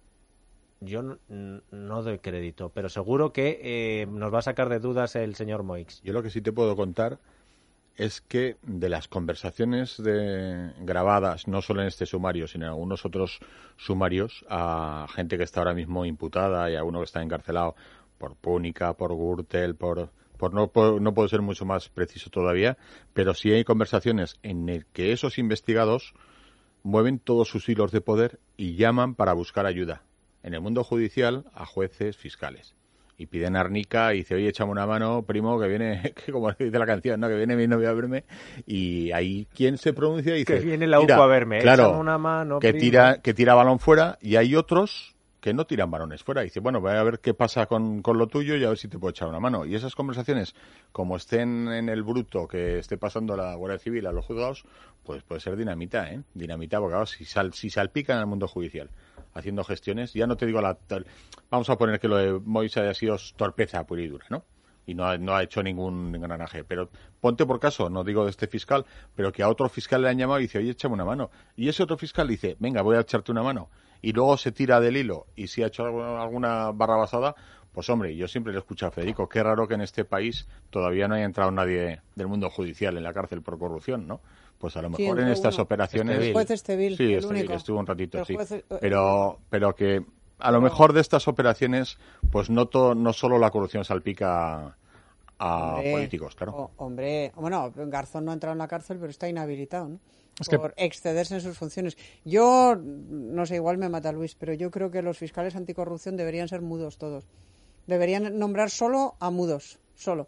Yo no doy crédito, pero seguro que nos va a sacar de dudas el señor Moix. Yo lo que sí te puedo contar es que de las conversaciones grabadas, no solo en este sumario, sino en algunos otros sumarios, a gente que está ahora mismo imputada y a uno que está encarcelado por Púnica, por Gürtel, no puedo ser mucho más preciso todavía, pero sí hay conversaciones en el que esos investigados mueven todos sus hilos de poder y llaman para buscar ayuda en el mundo judicial a jueces, fiscales. Y piden arnica y dice, oye, échame una mano, primo, que viene, que como dice la canción, ¿no? Que viene mi novio a verme. Y ahí, ¿quién se pronuncia? Y dice, que viene la UCO a verme, claro, échame una mano, que primo. tira balón fuera, y hay otros que no tiran balones fuera. Y dice, bueno, voy a ver qué pasa con lo tuyo y a ver si te puedo echar una mano. Y esas conversaciones, como estén en el bruto que esté pasando la Guardia Civil a los juzgados, pues puede ser dinamita, ¿eh? Dinamita, porque claro, si salpican en el mundo judicial haciendo gestiones, ya no te digo vamos a poner que lo de Moix haya sido torpeza pura y dura, ¿no? Y no ha hecho ningún engranaje, pero ponte por caso, no digo de este fiscal, pero que a otro fiscal le han llamado y dice, oye, échame una mano. Y ese otro fiscal dice, venga, voy a echarte una mano. Y luego se tira del hilo y si ha hecho alguna barrabasada, pues hombre, yo siempre le he escuchado a Federico, qué raro que en este país todavía no haya entrado nadie del mundo judicial en la cárcel por corrupción, ¿no? Pues a lo mejor en estas operaciones... El juez Estevil, sí, el único. Estuvo un ratito, el sí. Juez, pero que a lo mejor de estas operaciones, pues no solo la corrupción salpica a políticos, claro. Bueno, Garzón no ha entrado en la cárcel, pero está inhabilitado, ¿no? Por excederse en sus funciones. Yo, no sé, igual me mata Luis, pero yo creo que los fiscales anticorrupción deberían ser mudos todos. Deberían nombrar solo a mudos, solo.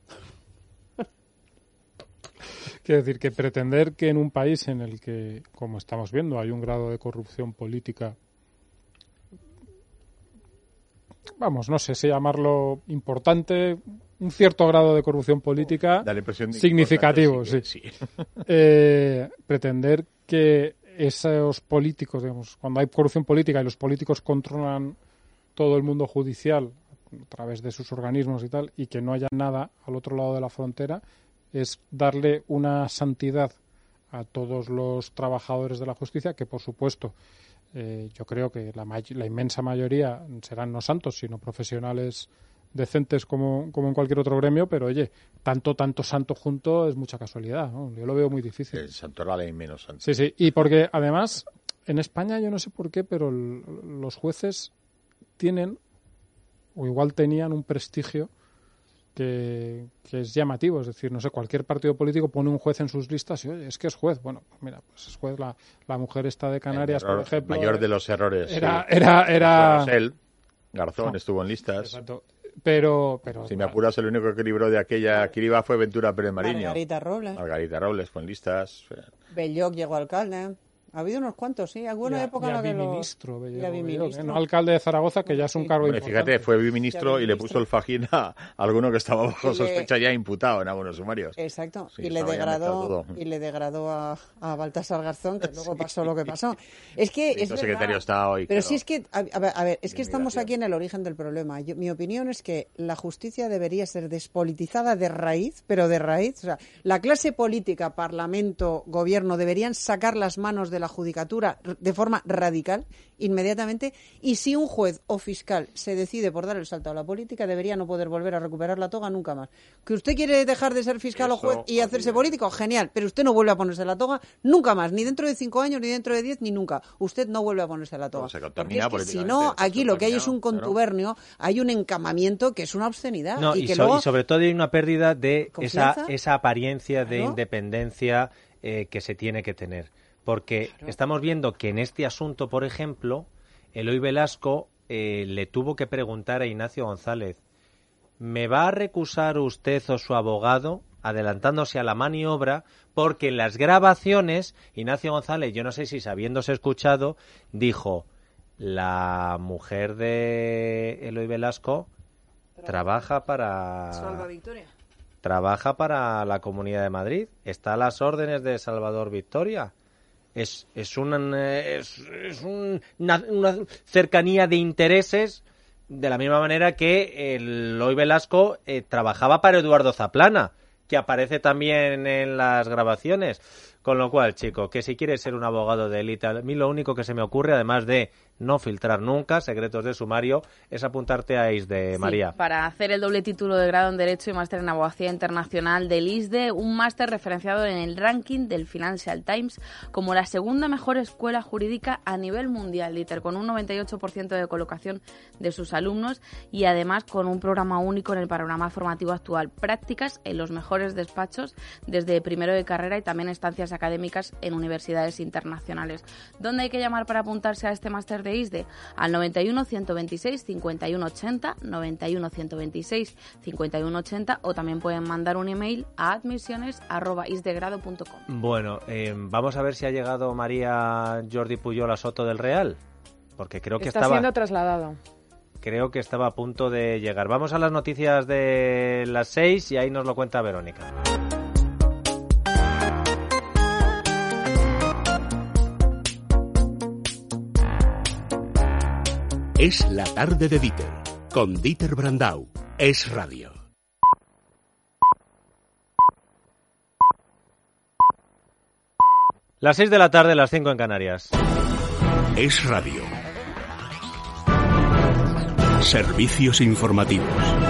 Quiero decir que pretender que en un país en el que, como estamos viendo, hay un grado de corrupción política, vamos, no sé si llamarlo importante, un cierto grado de corrupción política significativo, sí. Pretender que esos políticos, digamos, cuando hay corrupción política y los políticos controlan todo el mundo judicial a través de sus organismos y tal, y que no haya nada al otro lado de la frontera, es darle una santidad a todos los trabajadores de la justicia, que por supuesto yo creo que la inmensa mayoría serán no santos, sino profesionales decentes como en cualquier otro gremio, pero oye, tanto santo junto es mucha casualidad, ¿no? Yo lo veo muy difícil. El santo era la ley menos santo. Sí, y porque además en España yo no sé por qué, pero los jueces tienen, o igual tenían, un prestigio que es llamativo, es decir, no sé, cualquier partido político pone un juez en sus listas y, oye, es que es juez. Bueno, pues mira, pues es juez la mujer esta de Canarias, por ejemplo. Mayor de los errores. Era él, Garzón, estuvo en listas. Exacto. Pero si me apuras, el único que libró de aquella criba fue Ventura Pérez Mariño. Margarita Robles fue en listas. Belloc llegó alcalde. Ha habido unos cuantos, sí. Alguna época en la que biministro, no alcalde de Zaragoza, que ya es un cargo importante. Fíjate, fue biministro y le puso el fajín a alguno que estaba bajo sospecha ya imputado en algunos sumarios. Exacto. Sí, y le degradó a Baltasar Garzón, que luego pasó lo que pasó. Es que es secretario de Estado. Pero sí es que, a ver, es que estamos aquí en el origen del problema. Mi opinión es que la justicia debería ser despolitizada de raíz, pero de raíz. O sea, la clase política, parlamento, gobierno, deberían sacar las manos de la judicatura de forma radical, inmediatamente, y si un juez o fiscal se decide por dar el salto a la política, debería no poder volver a recuperar la toga nunca más. ¿Que usted quiere dejar de ser fiscal o juez y hacerse político? Genial, pero usted no vuelve a ponerse la toga nunca más, ni dentro de 5 años, ni dentro de 10, ni nunca. Usted no vuelve a ponerse la toga. Porque es que si no, aquí lo que hay es un contubernio, hay un encamamiento que es una obscenidad. No, y sobre todo hay una pérdida de esa apariencia de independencia que se tiene que tener. Porque estamos viendo que en este asunto, por ejemplo, Eloy Velasco le tuvo que preguntar a Ignacio González: ¿me va a recusar usted o su abogado? Adelantándose a la maniobra, porque en las grabaciones Ignacio González, yo no sé si habiéndose escuchado, dijo: la mujer de Eloy Velasco trabaja para Salva Victoria. Trabaja para la Comunidad de Madrid, está a las órdenes de Salvador Victoria. Es una cercanía de intereses, de la misma manera que Eloy Velasco trabajaba para Eduardo Zaplana, que aparece también en las grabaciones. Con lo cual, chico, que si quieres ser un abogado de élite, a mí lo único que se me ocurre, además de no filtrar nunca secretos de sumario, es apuntarte a ISDE, María. Para hacer el doble título de grado en Derecho y máster en Abogacía Internacional del ISDE, un máster referenciado en el ranking del Financial Times como la segunda mejor escuela jurídica a nivel mundial, Dieter, con un 98% de colocación de sus alumnos y además con un programa único en el panorama formativo actual, prácticas en los mejores despachos desde primero de carrera y también estancias académicas en universidades internacionales. ¿Dónde hay que llamar para apuntarse a este máster de ISDE? Al 91 126 51 80, 91 126 51 80, o también pueden mandar un email a admisiones@isdegrado.com. Bueno, vamos a ver si ha llegado María Jordi Pujol a Soto del Real, porque creo que está siendo trasladado. Creo que estaba a punto de llegar. Vamos a las noticias de las 6 y ahí nos lo cuenta Verónica. Es la tarde de Dieter, con Dieter Brandau. Es radio. Las 6 de la tarde, las 5 en Canarias. Es radio. Servicios informativos.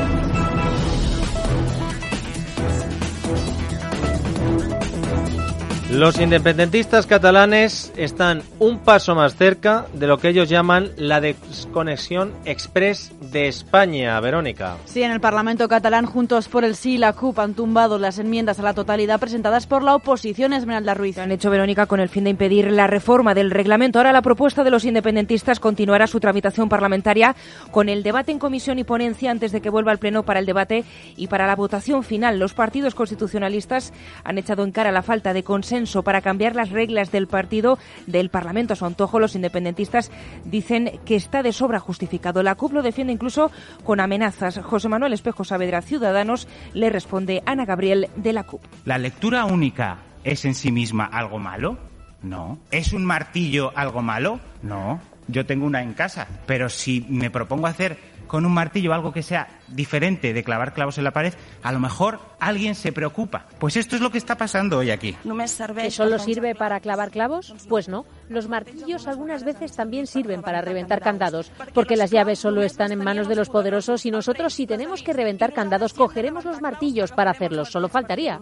Los independentistas catalanes están un paso más cerca de lo que ellos llaman la desconexión express de España, Verónica. Sí, en el Parlamento catalán, Juntos por el Sí y la CUP han tumbado las enmiendas a la totalidad presentadas por la oposición. Esmeralda Ruiz. Lo han hecho, Verónica, con el fin de impedir la reforma del reglamento. Ahora la propuesta de los independentistas continuará su tramitación parlamentaria con el debate en comisión y ponencia antes de que vuelva al Pleno para el debate y para la votación final. Los partidos constitucionalistas han echado en cara la falta de consenso para cambiar las reglas del Parlamento a su antojo. Los independentistas dicen que está de sobra justificado. La CUP lo defiende incluso con amenazas. José Manuel Espejo Saavedra, Ciudadanos, le responde Ana Gabriel de la CUP. ¿La lectura única es en sí misma algo malo? No. ¿Es un martillo algo malo? No. Yo tengo una en casa, pero si me propongo hacer con un martillo algo que sea diferente de clavar clavos en la pared, a lo mejor alguien se preocupa. Pues esto es lo que está pasando hoy aquí. ¿Que solo sirve para clavar clavos? Pues no. Los martillos algunas veces también sirven para reventar candados, porque las llaves solo están en manos de los poderosos y nosotros, si tenemos que reventar candados, cogeremos los martillos para hacerlos. Solo faltaría.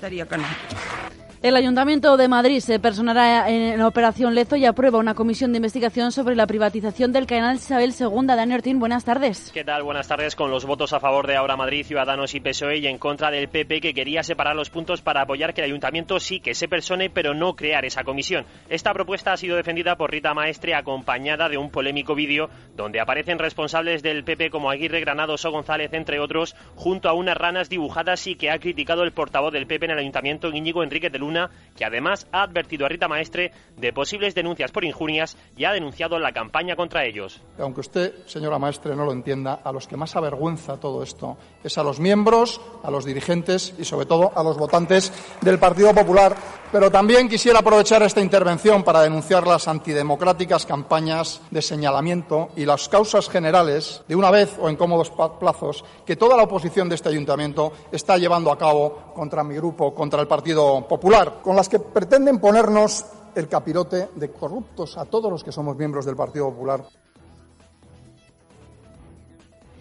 El Ayuntamiento de Madrid se personará en la Operación Lezo y aprueba una comisión de investigación sobre la privatización del canal Isabel II. Dani Ortín, buenas tardes. ¿Qué tal? Buenas tardes. Con los votos a favor de Ahora Madrid, Ciudadanos y PSOE y en contra del PP, que quería separar los puntos para apoyar que el Ayuntamiento sí que se persone, pero no crear esa comisión. Esta propuesta ha sido defendida por Rita Maestre, acompañada de un polémico vídeo donde aparecen responsables del PP como Aguirre, Granados o González, entre otros, junto a unas ranas dibujadas, y que ha criticado el portavoz del PP en el Ayuntamiento, Íñigo Enríquez de Luna, que además ha advertido a Rita Maestre de posibles denuncias por injurias y ha denunciado la campaña contra ellos. Aunque usted, señora Maestre, no lo entienda, a los que más avergüenza todo esto es a los miembros, a los dirigentes y sobre todo a los votantes del Partido Popular. Pero también quisiera aprovechar esta intervención para denunciar las antidemocráticas campañas de señalamiento y las causas generales, de una vez o en cómodos plazos, que toda la oposición de este ayuntamiento está llevando a cabo contra mi grupo, contra el Partido Popular, con las que pretenden ponernos el capirote de corruptos a todos los que somos miembros del Partido Popular.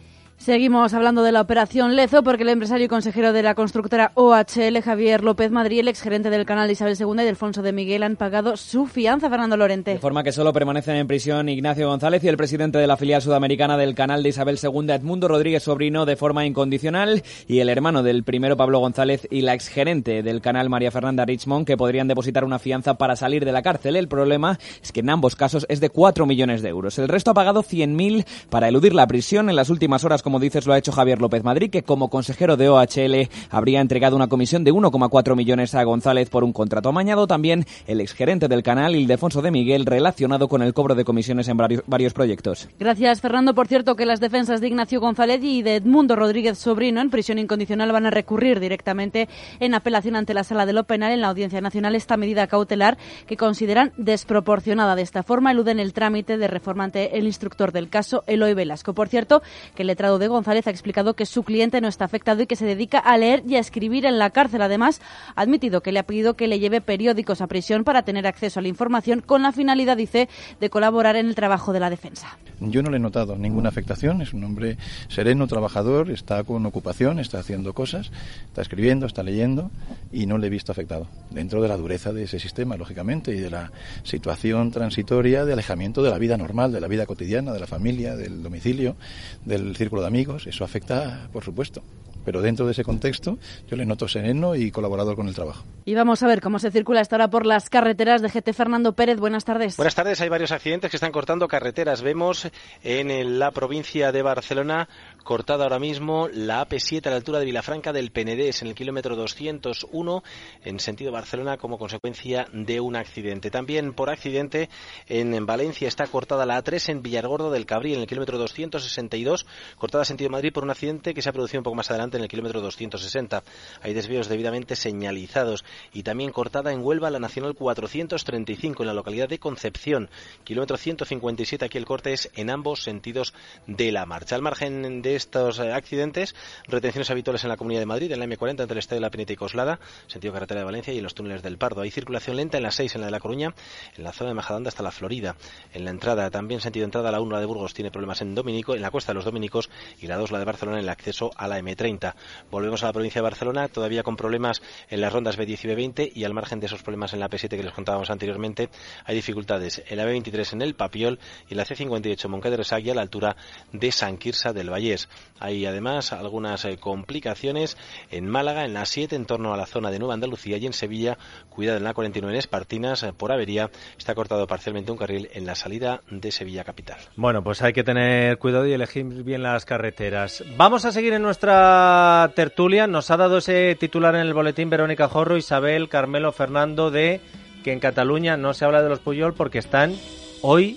Seguimos hablando de la operación Lezo porque el empresario y consejero de la constructora OHL, Javier López Madrid, el exgerente del canal de Isabel II y de Alfonso de Miguel han pagado su fianza. Fernando Lorente. De forma que solo permanecen en prisión Ignacio González y el presidente de la filial sudamericana del canal de Isabel II, Edmundo Rodríguez Sobrino, de forma incondicional, y el hermano del primero, Pablo González, y la exgerente del canal, María Fernanda Richmond, que podrían depositar una fianza para salir de la cárcel. El problema es que en ambos casos es de 4 millones de euros. El resto ha pagado 100.000 para eludir la prisión. En las últimas horas, como dices, lo ha hecho Javier López Madrid, que como consejero de OHL habría entregado una comisión de 1,4 millones a González por un contrato amañado. También el exgerente del canal, Ildefonso de Miguel, relacionado con el cobro de comisiones en varios proyectos. Gracias, Fernando. Por cierto, que las defensas de Ignacio González y de Edmundo Rodríguez Sobrino en prisión incondicional van a recurrir directamente en apelación ante la Sala de lo Penal en la Audiencia Nacional esta medida cautelar que consideran desproporcionada. De esta forma eluden el trámite de reforma ante el instructor del caso, Eloy Velasco. Por cierto, que el letrado de González ha explicado que su cliente no está afectado y que se dedica a leer y a escribir en la cárcel. Además, ha admitido que le ha pedido que le lleve periódicos a prisión para tener acceso a la información con la finalidad, dice, de colaborar en el trabajo de la defensa. Yo no le he notado ninguna afectación, es un hombre sereno, trabajador, está con ocupación, está haciendo cosas, está escribiendo, está leyendo y no le he visto afectado. Dentro de la dureza de ese sistema, lógicamente, y de la situación transitoria de alejamiento de la vida normal, de la vida cotidiana, de la familia, del domicilio, del círculo de amigos, eso afecta, por supuesto. Pero dentro de ese contexto yo le noto sereno y colaborador con el trabajo. Y vamos a ver cómo se circula esta hora por las carreteras de GT. Fernando Pérez, buenas tardes. Buenas tardes, hay varios accidentes que están cortando carreteras. Vemos en la provincia de Barcelona cortada ahora mismo la AP7 a la altura de Vilafranca del Penedés, en el kilómetro 201, en sentido Barcelona, como consecuencia de un accidente. También por accidente en Valencia está cortada la A3 en Villargordo del Cabril, en el kilómetro 262, cortada sentido Madrid por un accidente que se ha producido un poco más adelante en el kilómetro 260. Hay desvíos debidamente señalizados. Y también cortada en Huelva la Nacional 435 en la localidad de Concepción, kilómetro 157. Aquí el corte es en ambos sentidos de la marcha. Al margen de estos accidentes, retenciones habituales en la Comunidad de Madrid, en la M40 entre el Estadio de la Pineta y Coslada, sentido carretera de Valencia, y en los túneles del Pardo. Hay circulación lenta en la 6 en la de La Coruña, en la zona de Majadahonda hasta la Florida. En la entrada, también sentido entrada, la 1 la de Burgos tiene problemas en Dominico, en la Cuesta de los Dominicos, y la 2 la de Barcelona en el acceso a la M30. Volvemos a la provincia de Barcelona, todavía con problemas en las rondas B10 y B20, y al margen de esos problemas en la P7 que les contábamos anteriormente, hay dificultades en la B23 en el Papiol y en la C58 Montcada de Reixac a la altura de Sant Quirze del Vallès. Hay además algunas complicaciones en Málaga, en la 7 en torno a la zona de Nueva Andalucía, y en Sevilla, cuidado en la 49 en Espartinas, por avería, está cortado parcialmente un carril en la salida de Sevilla capital. Bueno, pues hay que tener cuidado y elegir bien las carreteras. Vamos a seguir en nuestra tertulia. Nos ha dado ese titular en el boletín Verónica Jorro, Isabel, Carmelo, Fernando, de que en Cataluña no se habla de los Pujol porque están hoy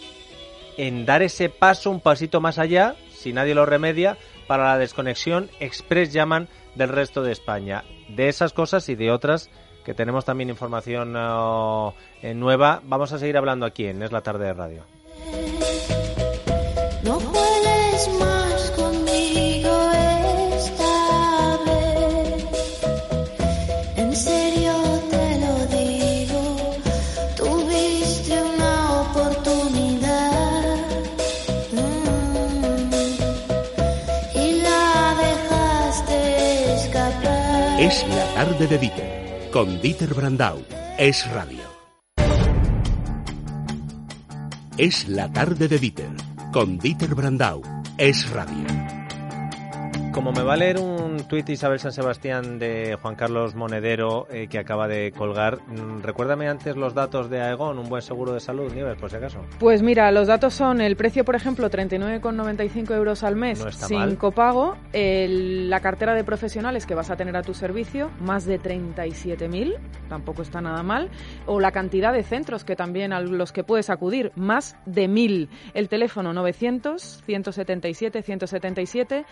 en dar ese paso, un pasito más allá, si nadie lo remedia, para la desconexión express, llaman, del resto de España. De esas cosas y de otras que tenemos también información nueva, vamos a seguir hablando aquí en Es la Tarde de Radio. No puedes más conmigo esta vez, en serio te lo digo, tuviste una oportunidad y la dejaste escapar. Es la Tarde de Dieter, con Dieter Brandau. Es Radio. Es la Tarde de Dieter, con Dieter Brandau. Es Radio. Como me va a leer un tuit Isabel San Sebastián de Juan Carlos Monedero que acaba de colgar, recuérdame antes los datos de Aegon, un buen seguro de salud, Nieves, por si acaso. Pues mira, los datos son el precio, por ejemplo, 39,95 euros al mes, no está sin mal. copago, la cartera de profesionales que vas a tener a tu servicio, más de 37.000, tampoco está nada mal, o la cantidad de centros que también a los que puedes acudir, más de 1.000. El teléfono 900-177-177,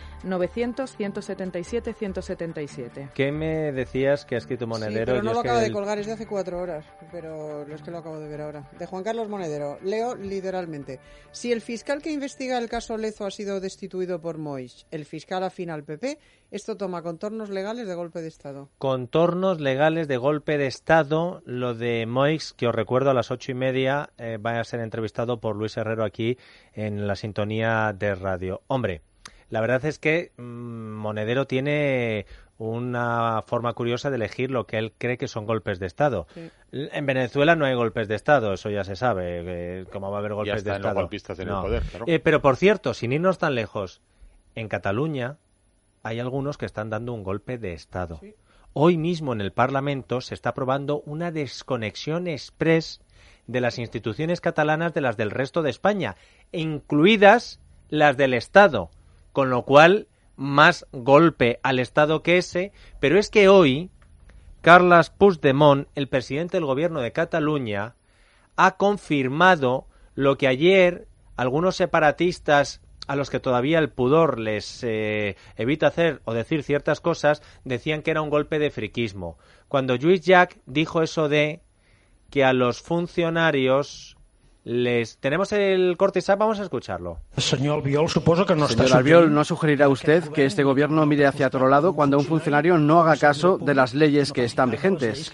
900-177-177. ¿Qué me decías que ha escrito Monedero? Sí, pero no Yo lo es que acabo de colgar, es de hace 4 horas, pero es que lo acabo de ver ahora. De Juan Carlos Monedero, leo literalmente. Si el fiscal que investiga el caso Lezo ha sido destituido por Moix, el fiscal afín al PP, esto toma contornos legales de golpe de Estado. Contornos legales de golpe de Estado, lo de Moix, que os recuerdo a las 8:30 va a ser entrevistado por Luis Herrero aquí en la sintonía de radio. Hombre, La verdad es que Monedero tiene una forma curiosa de elegir lo que él cree que son golpes de Estado. Sí. En Venezuela no hay golpes de Estado, eso ya se sabe, cómo va a haber golpes de Ya están los Estado. golpistas en el poder, claro. Pero por cierto, sin irnos tan lejos, en Cataluña hay algunos que están dando un golpe de Estado. Sí. Hoy mismo en el Parlamento se está aprobando una desconexión exprés de las instituciones catalanas de las del resto de España, incluidas las del Estado, con lo cual más golpe al Estado que ese, pero es que hoy Carles Puigdemont, el presidente del gobierno de Cataluña, ha confirmado lo que ayer algunos separatistas a los que todavía el pudor les evita hacer o decir ciertas cosas, decían que era un golpe de friquismo. Cuando Lluís Llach dijo eso de que a los funcionarios les... Tenemos el corte, vamos a escucharlo. Señor Albiol, supongo que no está... Señor Albiol, ¿no sugerirá usted que este gobierno mire hacia otro lado cuando un funcionario no haga caso de las leyes que están vigentes?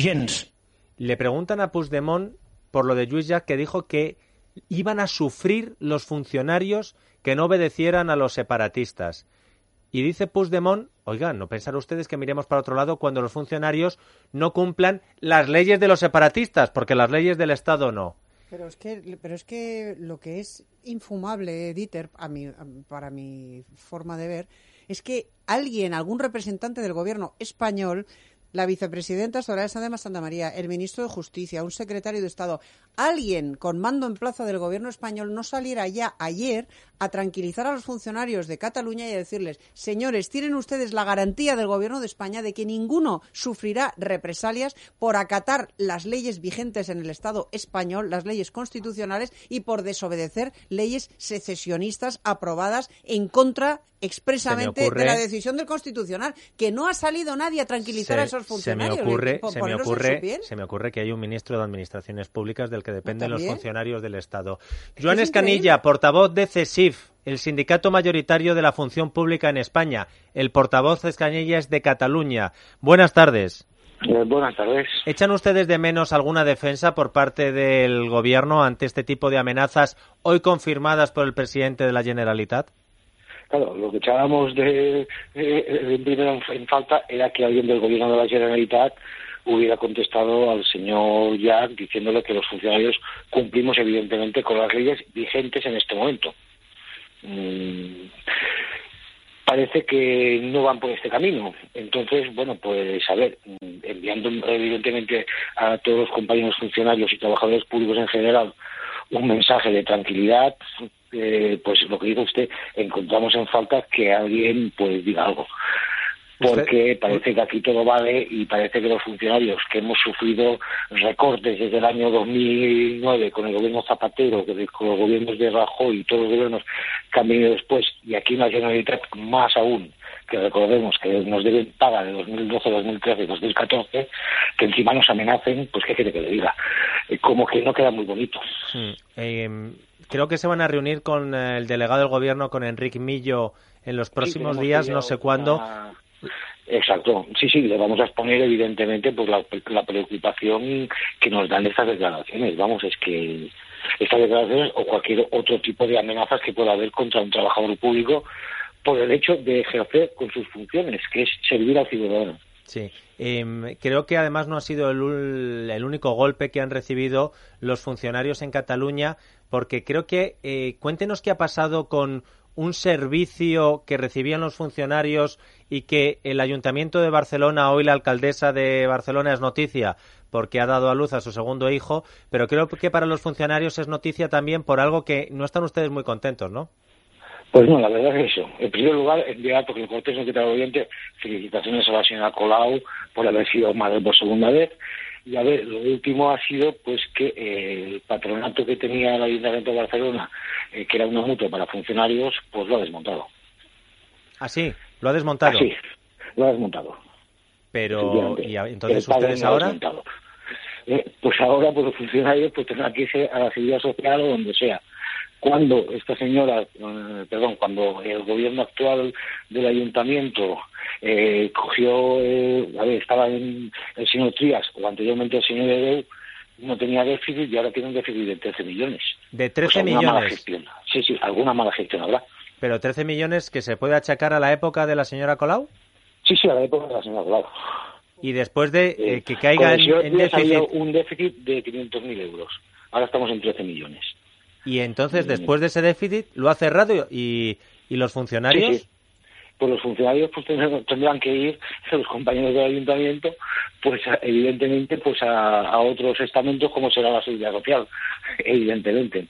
Le preguntan a Puigdemont por lo de Lluís Llach, que dijo que iban a sufrir los funcionarios que no obedecieran a los separatistas. Y dice Puigdemont, oigan, ¿no pensarán ustedes que miremos para otro lado cuando los funcionarios no cumplan las leyes de los separatistas? Porque las leyes del Estado no. Pero es que lo que es infumable, Dieter, para mi forma de ver, es que algún representante del gobierno español, la vicepresidenta Soraya Sáenz de Santamaría, el ministro de Justicia, un secretario de Estado, alguien con mando en plaza del gobierno español no saliera ya ayer a tranquilizar a los funcionarios de Cataluña y a decirles, señores, tienen ustedes la garantía del gobierno de España de que ninguno sufrirá represalias por acatar las leyes vigentes en el Estado español, las leyes constitucionales, y por desobedecer leyes secesionistas aprobadas en contra expresamente de la decisión del Constitucional, que no ha salido nadie a tranquilizar a esos funcionarios. Se me ocurre que hay un ministro de Administraciones Públicas del que dependen los funcionarios del Estado. Joan Escanilla, portavoz de CESIF, el sindicato mayoritario de la función pública en España. El portavoz Escanilla es de Cataluña. Buenas tardes. Buenas tardes. ¿Echan ustedes de menos alguna defensa por parte del Gobierno ante este tipo de amenazas hoy confirmadas por el presidente de la Generalitat? Claro, lo que echábamos de primero en falta era que alguien del Gobierno de la Generalitat hubiera contestado al señor Llach diciéndole que los funcionarios cumplimos evidentemente con las leyes vigentes en este momento. Parece que no van por este camino. Entonces, bueno, pues a ver, enviando evidentemente a todos los compañeros funcionarios y trabajadores públicos en general un mensaje de tranquilidad, pues lo que dice usted, encontramos en falta que alguien pues diga algo. Porque parece que aquí todo vale y parece que los funcionarios que hemos sufrido recortes desde el año 2009 con el gobierno Zapatero, con los gobiernos de Rajoy y todos los gobiernos que han venido después, y aquí en la Generalitat más aún, que recordemos que nos deben paga de 2012, 2013, 2014, que encima nos amenacen, pues qué quiere que le diga. Como que no queda muy bonito. Creo que se van a reunir con el delegado del gobierno, con Enrique Millo, en los próximos días, no sé cuándo. Exacto, sí, le vamos a exponer evidentemente pues la preocupación que nos dan estas declaraciones. Vamos, es que estas declaraciones o cualquier otro tipo de amenazas que pueda haber contra un trabajador público por el hecho de ejercer con sus funciones, que es servir al ciudadano. Sí, creo que además no ha sido el único golpe que han recibido los funcionarios en Cataluña, porque creo que, cuéntenos qué ha pasado con un servicio que recibían los funcionarios y que el Ayuntamiento de Barcelona, hoy la alcaldesa de Barcelona es noticia porque ha dado a luz a su segundo hijo, pero creo que para los funcionarios es noticia también por algo que no están ustedes muy contentos, ¿no? Pues no, la verdad es eso. En primer lugar, enviar, porque el cortés no queda oyente, felicitaciones a la señora Colau por haber sido madre por segunda vez. Y a ver, lo último ha sido pues que el patronato que tenía el Ayuntamiento de Barcelona, que era una mutua para funcionarios, pues lo ha desmontado. ¿Ah, sí? ¿Lo ha desmontado? Sí, lo ha desmontado. Pero, ¿y entonces ustedes ahora? Pues ahora, pues los funcionarios pues tendrán que irse a la seguridad social o donde sea. Cuando esta señora, cuando el gobierno actual del ayuntamiento cogió, estaba el señor Trías o anteriormente el señor Hereu, no tenía déficit y ahora tiene un déficit de 13 millones. ¿De 13 millones? Mala gestión. Sí, alguna mala gestión habrá. ¿Pero 13 millones que se puede achacar a la época de la señora Colau? Sí, a la época de la señora Colau. Y después de que caiga en déficit... un déficit de 500.000 euros. Ahora estamos en 13 millones. Y entonces, después de ese déficit, ¿lo ha cerrado? ¿Y los funcionarios? Sí. Pues los funcionarios pues tendrán que ir, los compañeros del ayuntamiento, pues evidentemente pues a otros estamentos como será la Seguridad Social, evidentemente.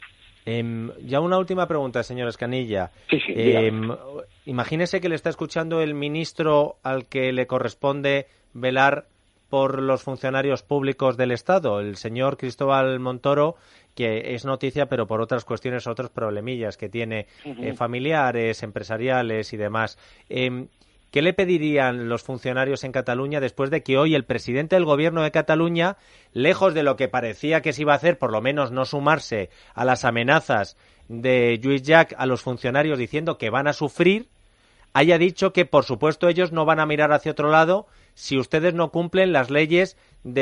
Ya una última pregunta, señor Escanilla. Sí, imagínese que le está escuchando el ministro al que le corresponde velar por los funcionarios públicos del Estado, el señor Cristóbal Montoro, que es noticia, pero por otras cuestiones, otros problemillas que tiene familiares, empresariales y demás. ¿Qué le pedirían los funcionarios en Cataluña después de que hoy el presidente del Gobierno de Cataluña, lejos de lo que parecía que se iba a hacer, por lo menos no sumarse a las amenazas de Lluís Llach a los funcionarios diciendo que van a sufrir, haya dicho que, por supuesto, ellos no van a mirar hacia otro lado si ustedes no cumplen las leyes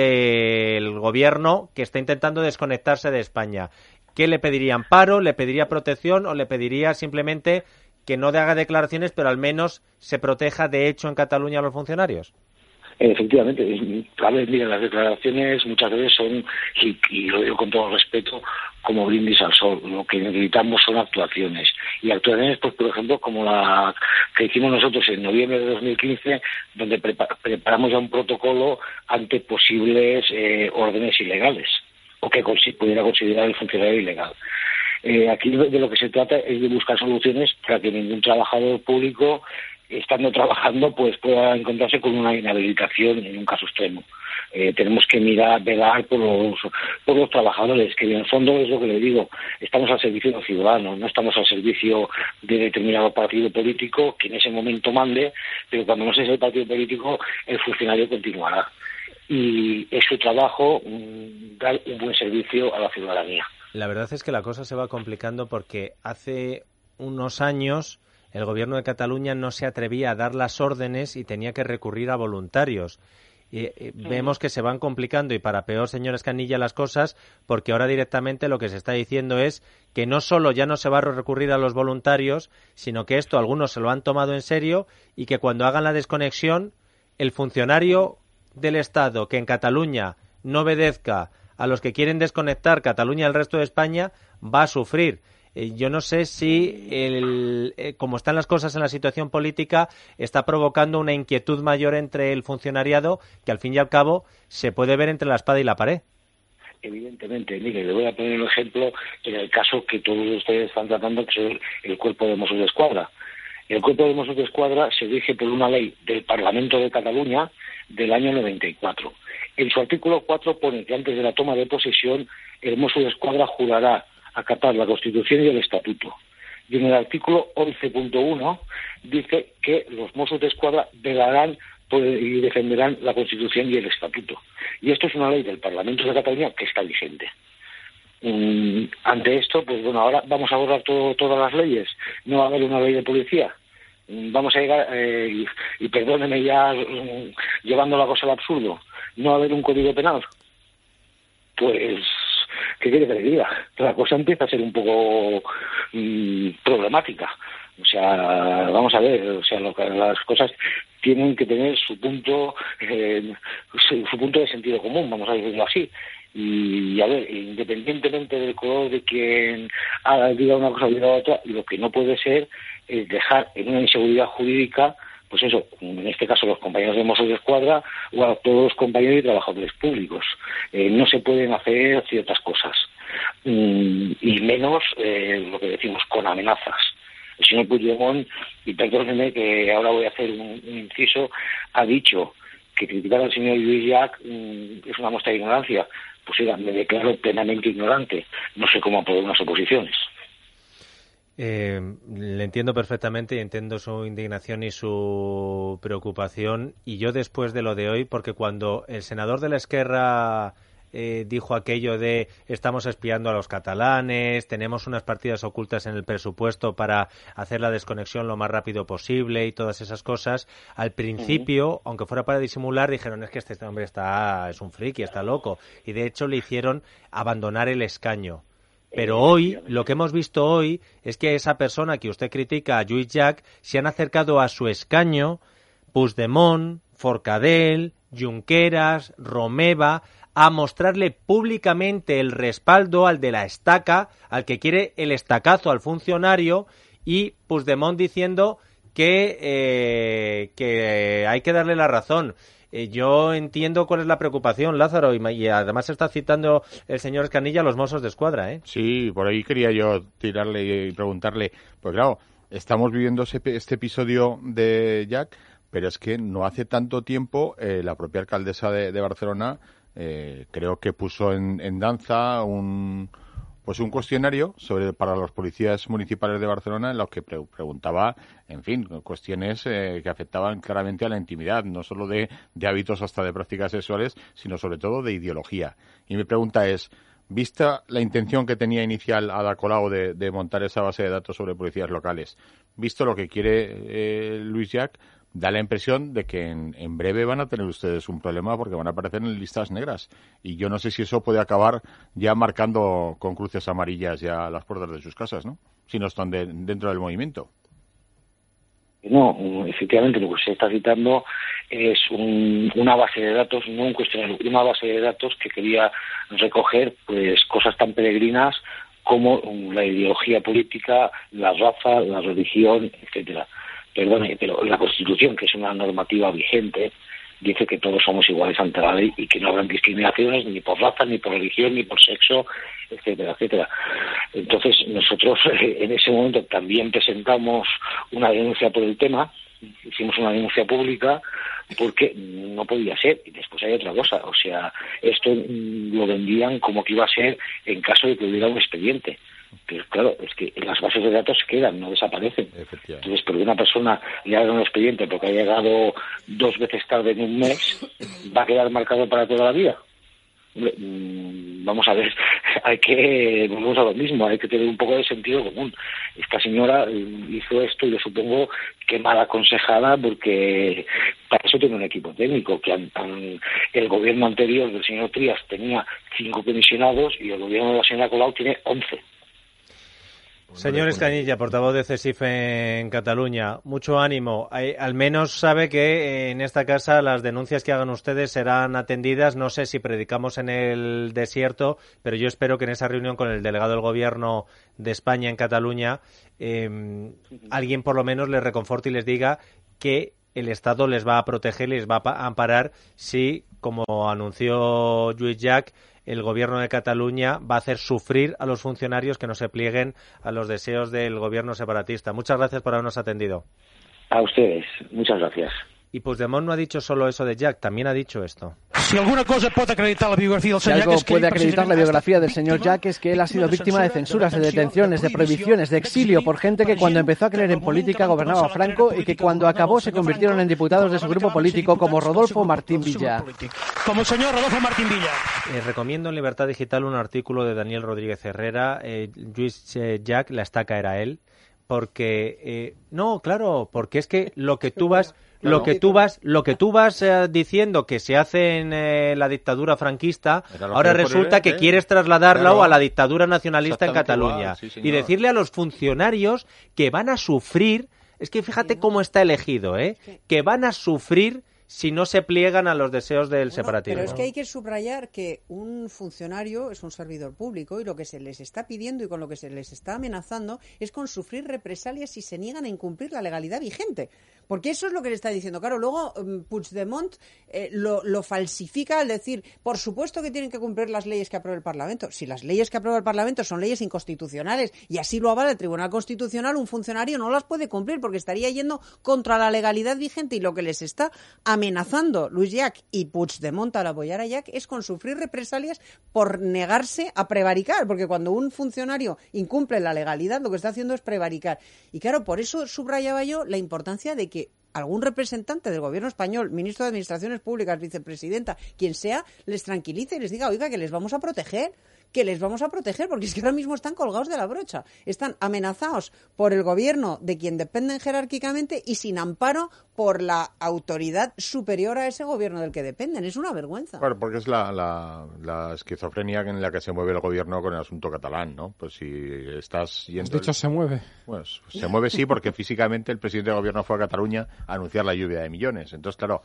del Gobierno que está intentando desconectarse de España? ¿Qué le pedirían? ¿Paro? ¿Le pediría protección? ¿O le pediría simplemente que no haga declaraciones, pero al menos se proteja de hecho en Cataluña a los funcionarios? Efectivamente, a ver, mira, las declaraciones muchas veces son, y lo digo con todo respeto, como brindis al sol. Lo que necesitamos son actuaciones. Y actuaciones, pues por ejemplo, como la que hicimos nosotros en noviembre de 2015, donde preparamos ya un protocolo ante posibles órdenes ilegales, o que pudiera considerar el funcionario ilegal. Aquí de lo que se trata es de buscar soluciones para que ningún trabajador público, estando trabajando, pues pueda encontrarse con una inhabilitación en un caso extremo. Tenemos que velar por los trabajadores, que en el fondo es lo que le digo, estamos al servicio de los ciudadanos, no estamos al servicio de determinado partido político que en ese momento mande, pero cuando no sea ese partido político, el funcionario continuará. Y es su trabajo dar un buen servicio a la ciudadanía. La verdad es que la cosa se va complicando porque hace unos años el Gobierno de Cataluña no se atrevía a dar las órdenes y tenía que recurrir a voluntarios. Vemos que se van complicando y para peor, señor Escanilla, las cosas, porque ahora directamente lo que se está diciendo es que no solo ya no se va a recurrir a los voluntarios, sino que esto algunos se lo han tomado en serio y que cuando hagan la desconexión, el funcionario del Estado que en Cataluña no obedezca a los que quieren desconectar Cataluña del resto de España va a sufrir. Yo no sé si, como están las cosas en la situación política, está provocando una inquietud mayor entre el funcionariado que, al fin y al cabo, se puede ver entre la espada y la pared. Evidentemente, mire, le voy a poner un ejemplo en el caso que todos ustedes están tratando, que es el Cuerpo de Mossos d'Esquadra. El Cuerpo de Mossos d'Esquadra se rige por una ley del Parlamento de Cataluña del año 94. En su artículo 4 pone que antes de la toma de posesión el Mossos d'Esquadra jurará acatar la Constitución y el Estatuto. Y en el artículo 11.1 dice que los Mossos d'Esquadra velarán y defenderán la Constitución y el Estatuto. Y esto es una ley del Parlamento de Cataluña que está vigente. Ante esto, pues bueno, ahora vamos a borrar todas las leyes. No va a haber una ley de policía. Vamos a llegar, y perdóneme ya llevando la cosa al absurdo, no va a haber un código penal. Pues, ¿qué quiere que le diga? La cosa empieza a ser un poco problemática. O sea, vamos a ver, o sea, las cosas tienen que tener su punto de sentido común, vamos a decirlo así. Y a ver, independientemente del color de quien diga una cosa o diga otra, lo que no puede ser es dejar en una inseguridad jurídica, pues eso, en este caso los compañeros de Mossos d'Esquadra o a todos los compañeros y trabajadores públicos. No se pueden hacer ciertas cosas, y menos lo que decimos con amenazas. El señor Puigdemont, y perdónenme que ahora voy a hacer un inciso, ha dicho que criticar al señor Lluís Llach es una muestra de ignorancia. Pues oiga, me declaro plenamente ignorante. No sé cómo aprobar unas oposiciones. Le entiendo perfectamente y entiendo su indignación y su preocupación. Y yo después de lo de hoy, porque cuando el senador de la Esquerra dijo aquello de estamos espiando a los catalanes, tenemos unas partidas ocultas en el presupuesto para hacer la desconexión lo más rápido posible y todas esas cosas, al principio, aunque fuera para disimular, dijeron es que este hombre es un friki, está loco, y de hecho le hicieron abandonar el escaño. Pero hoy, lo que hemos visto hoy es que esa persona que usted critica, a Lluís Llach, se han acercado a su escaño Puigdemont, Forcadell, Junqueras, Romeva, a mostrarle públicamente el respaldo al de la estaca, al que quiere el estacazo al funcionario, y Puigdemont diciendo que hay que darle la razón. Yo entiendo cuál es la preocupación, Lázaro, y además está citando el señor Escanilla a los Mossos de Escuadra, ¿eh? Sí, por ahí quería yo tirarle y preguntarle, pues claro, estamos viviendo este episodio de Llach, pero es que no hace tanto tiempo la propia alcaldesa de Barcelona creo que puso en danza un cuestionario para los policías municipales de Barcelona en los que preguntaba, en fin, cuestiones que afectaban claramente a la intimidad, no solo de hábitos hasta de prácticas sexuales, sino sobre todo de ideología. Y mi pregunta es, vista la intención que tenía inicial Ada Colau de montar esa base de datos sobre policías locales, visto lo que quiere Lluís Llach, da la impresión de que en breve van a tener ustedes un problema porque van a aparecer en listas negras. Y yo no sé si eso puede acabar ya marcando con cruces amarillas ya las puertas de sus casas, ¿no? Si no están dentro del movimiento. No, efectivamente lo que se está citando es una base de datos, no un cuestionario, una base de datos que quería recoger pues cosas tan peregrinas como la ideología política, la raza, la religión, etcétera. Perdone, pero la Constitución, que es una normativa vigente, dice que todos somos iguales ante la ley y que no habrán discriminaciones ni por raza, ni por religión, ni por sexo, etcétera, etcétera. Entonces, nosotros en ese momento también presentamos una denuncia por el tema, hicimos una denuncia pública porque no podía ser. Y después hay otra cosa, o sea, esto lo vendían como que iba a ser en caso de que hubiera un expediente. Pero claro, es que las bases de datos quedan, no desaparecen. Entonces, porque una persona le haga un expediente porque ha llegado 2 veces tarde en un mes, ¿va a quedar marcado para toda la vida? Vamos a ver, volvemos a lo mismo, hay que tener un poco de sentido común. Esta señora hizo esto y yo supongo que mal aconsejada, porque para eso tiene un equipo técnico, que el gobierno anterior del señor Trias tenía 5 comisionados y el gobierno de la señora Colau tiene 11. Señor Escanilla, portavoz de CESIF en Cataluña, mucho ánimo. Al menos sabe que en esta casa las denuncias que hagan ustedes serán atendidas. No sé si predicamos en el desierto, pero yo espero que en esa reunión con el delegado del Gobierno de España en Cataluña alguien por lo menos les reconforte y les diga que el Estado les va a proteger, les va a amparar si, como anunció Lluís Llach, el Gobierno de Cataluña va a hacer sufrir a los funcionarios que no se plieguen a los deseos del Gobierno separatista. Muchas gracias por habernos atendido. A ustedes, muchas gracias. Y Puigdemont no ha dicho solo eso de Llach, también ha dicho esto. Si alguna cosa puede acreditar la biografía del señor Llach, algo puede acreditar la biografía del señor Llach es que él ha sido víctima de censuras, de detenciones, de prohibiciones, de exilio por gente que cuando empezó a creer en política gobernaba Franco y que cuando acabó se convirtieron en diputados de su grupo político, como Rodolfo Martín Villa. Como el señor Rodolfo Martín Villa. Recomiendo en Libertad Digital un artículo de Daniel Rodríguez Herrera, Lluís Llach, la estaca era él, porque porque es que lo que tú vas diciendo que se hace en la dictadura franquista, ahora resulta que quieres trasladarlo a la dictadura nacionalista en Cataluña, y decirle a los funcionarios que van a sufrir, es que fíjate cómo está elegido, que van a sufrir si no se pliegan a los deseos del separatismo. Pero es que hay que subrayar que un funcionario es un servidor público y lo que se les está pidiendo y con lo que se les está amenazando es con sufrir represalias si se niegan a incumplir la legalidad vigente. Porque eso es lo que le está diciendo. Claro, luego Puigdemont lo falsifica al decir, por supuesto que tienen que cumplir las leyes que apruebe el Parlamento. Si las leyes que aprueba el Parlamento son leyes inconstitucionales y así lo avala el Tribunal Constitucional, un funcionario no las puede cumplir porque estaría yendo contra la legalidad vigente, y lo que les está amenazando Lluís Llach y Puigdemont al apoyar a Llach es con sufrir represalias por negarse a prevaricar, porque cuando un funcionario incumple la legalidad lo que está haciendo es prevaricar. Y claro, por eso subrayaba yo la importancia de que algún representante del gobierno español, ministro de Administraciones Públicas, vicepresidenta, quien sea, les tranquilice y les diga, oiga, que les vamos a proteger, porque es que ahora mismo están colgados de la brocha, están amenazados por el gobierno de quien dependen jerárquicamente y sin amparo por la autoridad superior a ese gobierno del que dependen. Es una vergüenza. Claro, porque es la esquizofrenia en la que se mueve el gobierno con el asunto catalán, ¿no? Pues si estás yendo... Has dicho se mueve. Pues se mueve sí, porque físicamente el presidente del gobierno fue a Cataluña a anunciar la lluvia de millones. Entonces, claro,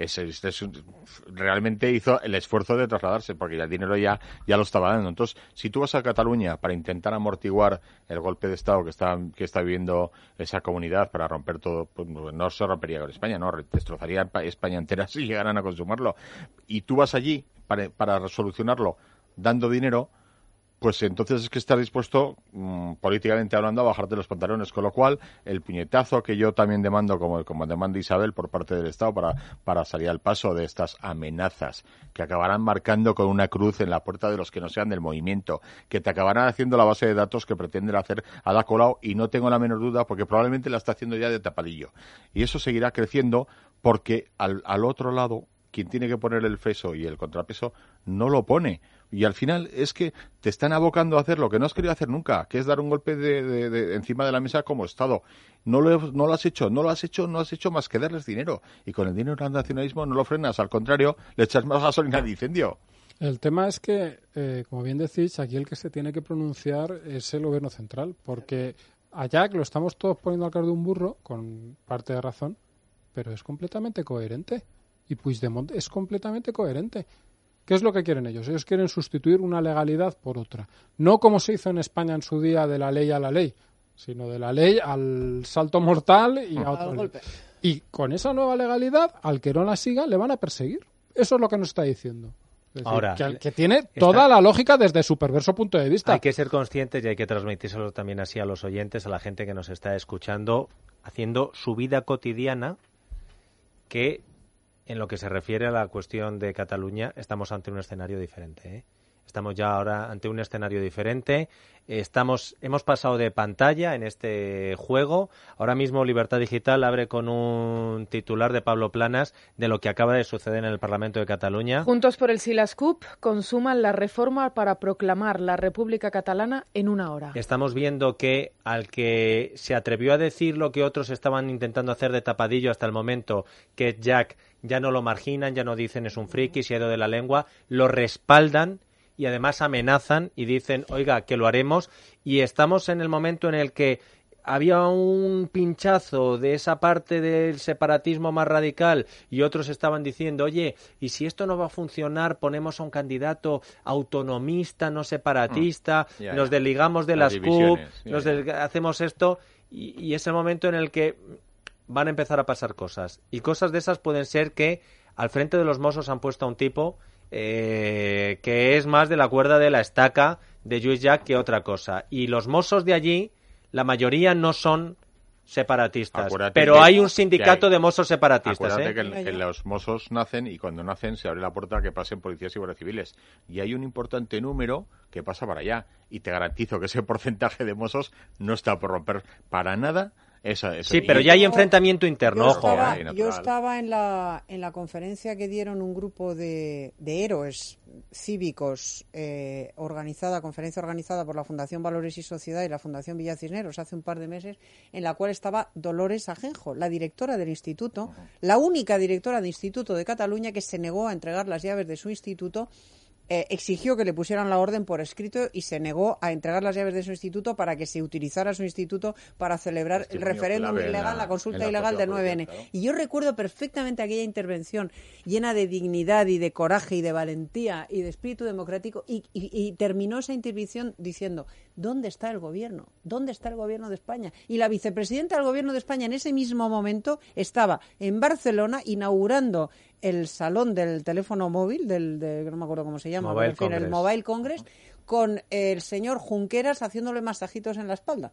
realmente hizo el esfuerzo de trasladarse, porque ya el dinero ya lo estaba dando. Entonces, si tú vas a Cataluña para intentar amortiguar el golpe de Estado que está viviendo esa comunidad para romper todo, pues no se rompería con España, no, destrozaría España entera si llegaran a consumarlo. Y tú vas allí para solucionarlo dando dinero, pues entonces es que estás dispuesto, políticamente hablando, a bajarte los pantalones. Con lo cual, el puñetazo que yo también demando, como demanda Isabel por parte del Estado, para salir al paso de estas amenazas que acabarán marcando con una cruz en la puerta de los que no sean del movimiento, que te acabarán haciendo la base de datos que pretenden hacer Ada Colau, y no tengo la menor duda, porque probablemente la está haciendo ya de tapadillo. Y eso seguirá creciendo porque al otro lado, quien tiene que poner el peso y el contrapeso no lo pone. Y al final es que te están abocando a hacer lo que no has querido hacer nunca, que es dar un golpe de encima de la mesa como Estado. No lo has hecho más que darles dinero. Y con el dinero del nacionalismo no lo frenas, al contrario, le echas más gasolina al incendio. El tema es que, como bien decís, aquí el que se tiene que pronunciar es el gobierno central, porque allá lo estamos todos poniendo al cargo de un burro, con parte de razón, pero es completamente coherente. Y Puigdemont es completamente coherente. ¿Qué es lo que quieren ellos? Ellos quieren sustituir una legalidad por otra. No como se hizo en España en su día, de la ley a la ley, sino de la ley al salto mortal y a otro golpe. Y con esa nueva legalidad, al que no la siga, le van a perseguir. Eso es lo que nos está diciendo. Es decir, ahora, que tiene toda la lógica desde su perverso punto de vista. Hay que ser conscientes y hay que transmitírselo también así a los oyentes, a la gente que nos está escuchando, haciendo su vida cotidiana, que en lo que se refiere a la cuestión de Cataluña estamos ante un escenario diferente, ¿eh? Estamos ya ahora ante un escenario diferente. Hemos pasado de pantalla en este juego. Ahora mismo Libertad Digital abre con un titular de Pablo Planas de lo que acaba de suceder en el Parlamento de Cataluña. Juntos por el Sí las CUP consuman la reforma para proclamar la República Catalana en una hora. Estamos viendo que al que se atrevió a decir lo que otros estaban intentando hacer de tapadillo hasta el momento, que es Jack, ya no lo marginan, ya no dicen es un friki, se ha ido de la lengua, lo respaldan y además amenazan y dicen, oiga, que lo haremos. Y estamos en el momento en el que había un pinchazo de esa parte del separatismo más radical y otros estaban diciendo, oye, y si esto no va a funcionar, ponemos a un candidato autonomista, no separatista, nos desligamos de las CUP, hacemos esto, y es el momento en el que van a empezar a pasar cosas. Y cosas de esas pueden ser que al frente de los Mossos han puesto a un tipo que es más de la cuerda de la estaca de Lluís Llach que otra cosa. Y los Mossos de allí, la mayoría no son separatistas, pero hay un sindicato de Mossos separatistas. Acuérdate que los Mossos nacen y cuando nacen se abre la puerta a que pasen policías y guardias civiles. Y hay un importante número que pasa para allá. Y te garantizo que ese porcentaje de Mossos no está por romper para nada. Sí, pero ya hay enfrentamiento interno, Yo estaba en la conferencia que dieron un grupo de héroes cívicos, conferencia organizada por la Fundación Valores y Sociedad y la Fundación Villa Cisneros hace un par de meses, en la cual estaba Dolores Ajenjo, la directora del instituto, la única directora de instituto de Cataluña que se negó a entregar las llaves de su instituto. Exigió que le pusieran la orden por escrito y se negó a entregar las llaves de su instituto para que se utilizara su instituto para celebrar el referéndum ilegal, la consulta ilegal del 9N. Claro. Y yo recuerdo perfectamente aquella intervención llena de dignidad y de coraje y de valentía y de espíritu democrático y terminó esa intervención diciendo, ¿dónde está el gobierno? ¿Dónde está el gobierno de España? Y la vicepresidenta del gobierno de España en ese mismo momento estaba en Barcelona inaugurando el salón del teléfono móvil, no me acuerdo cómo se llama, el Mobile Congress, con el señor Junqueras haciéndole masajitos en la espalda.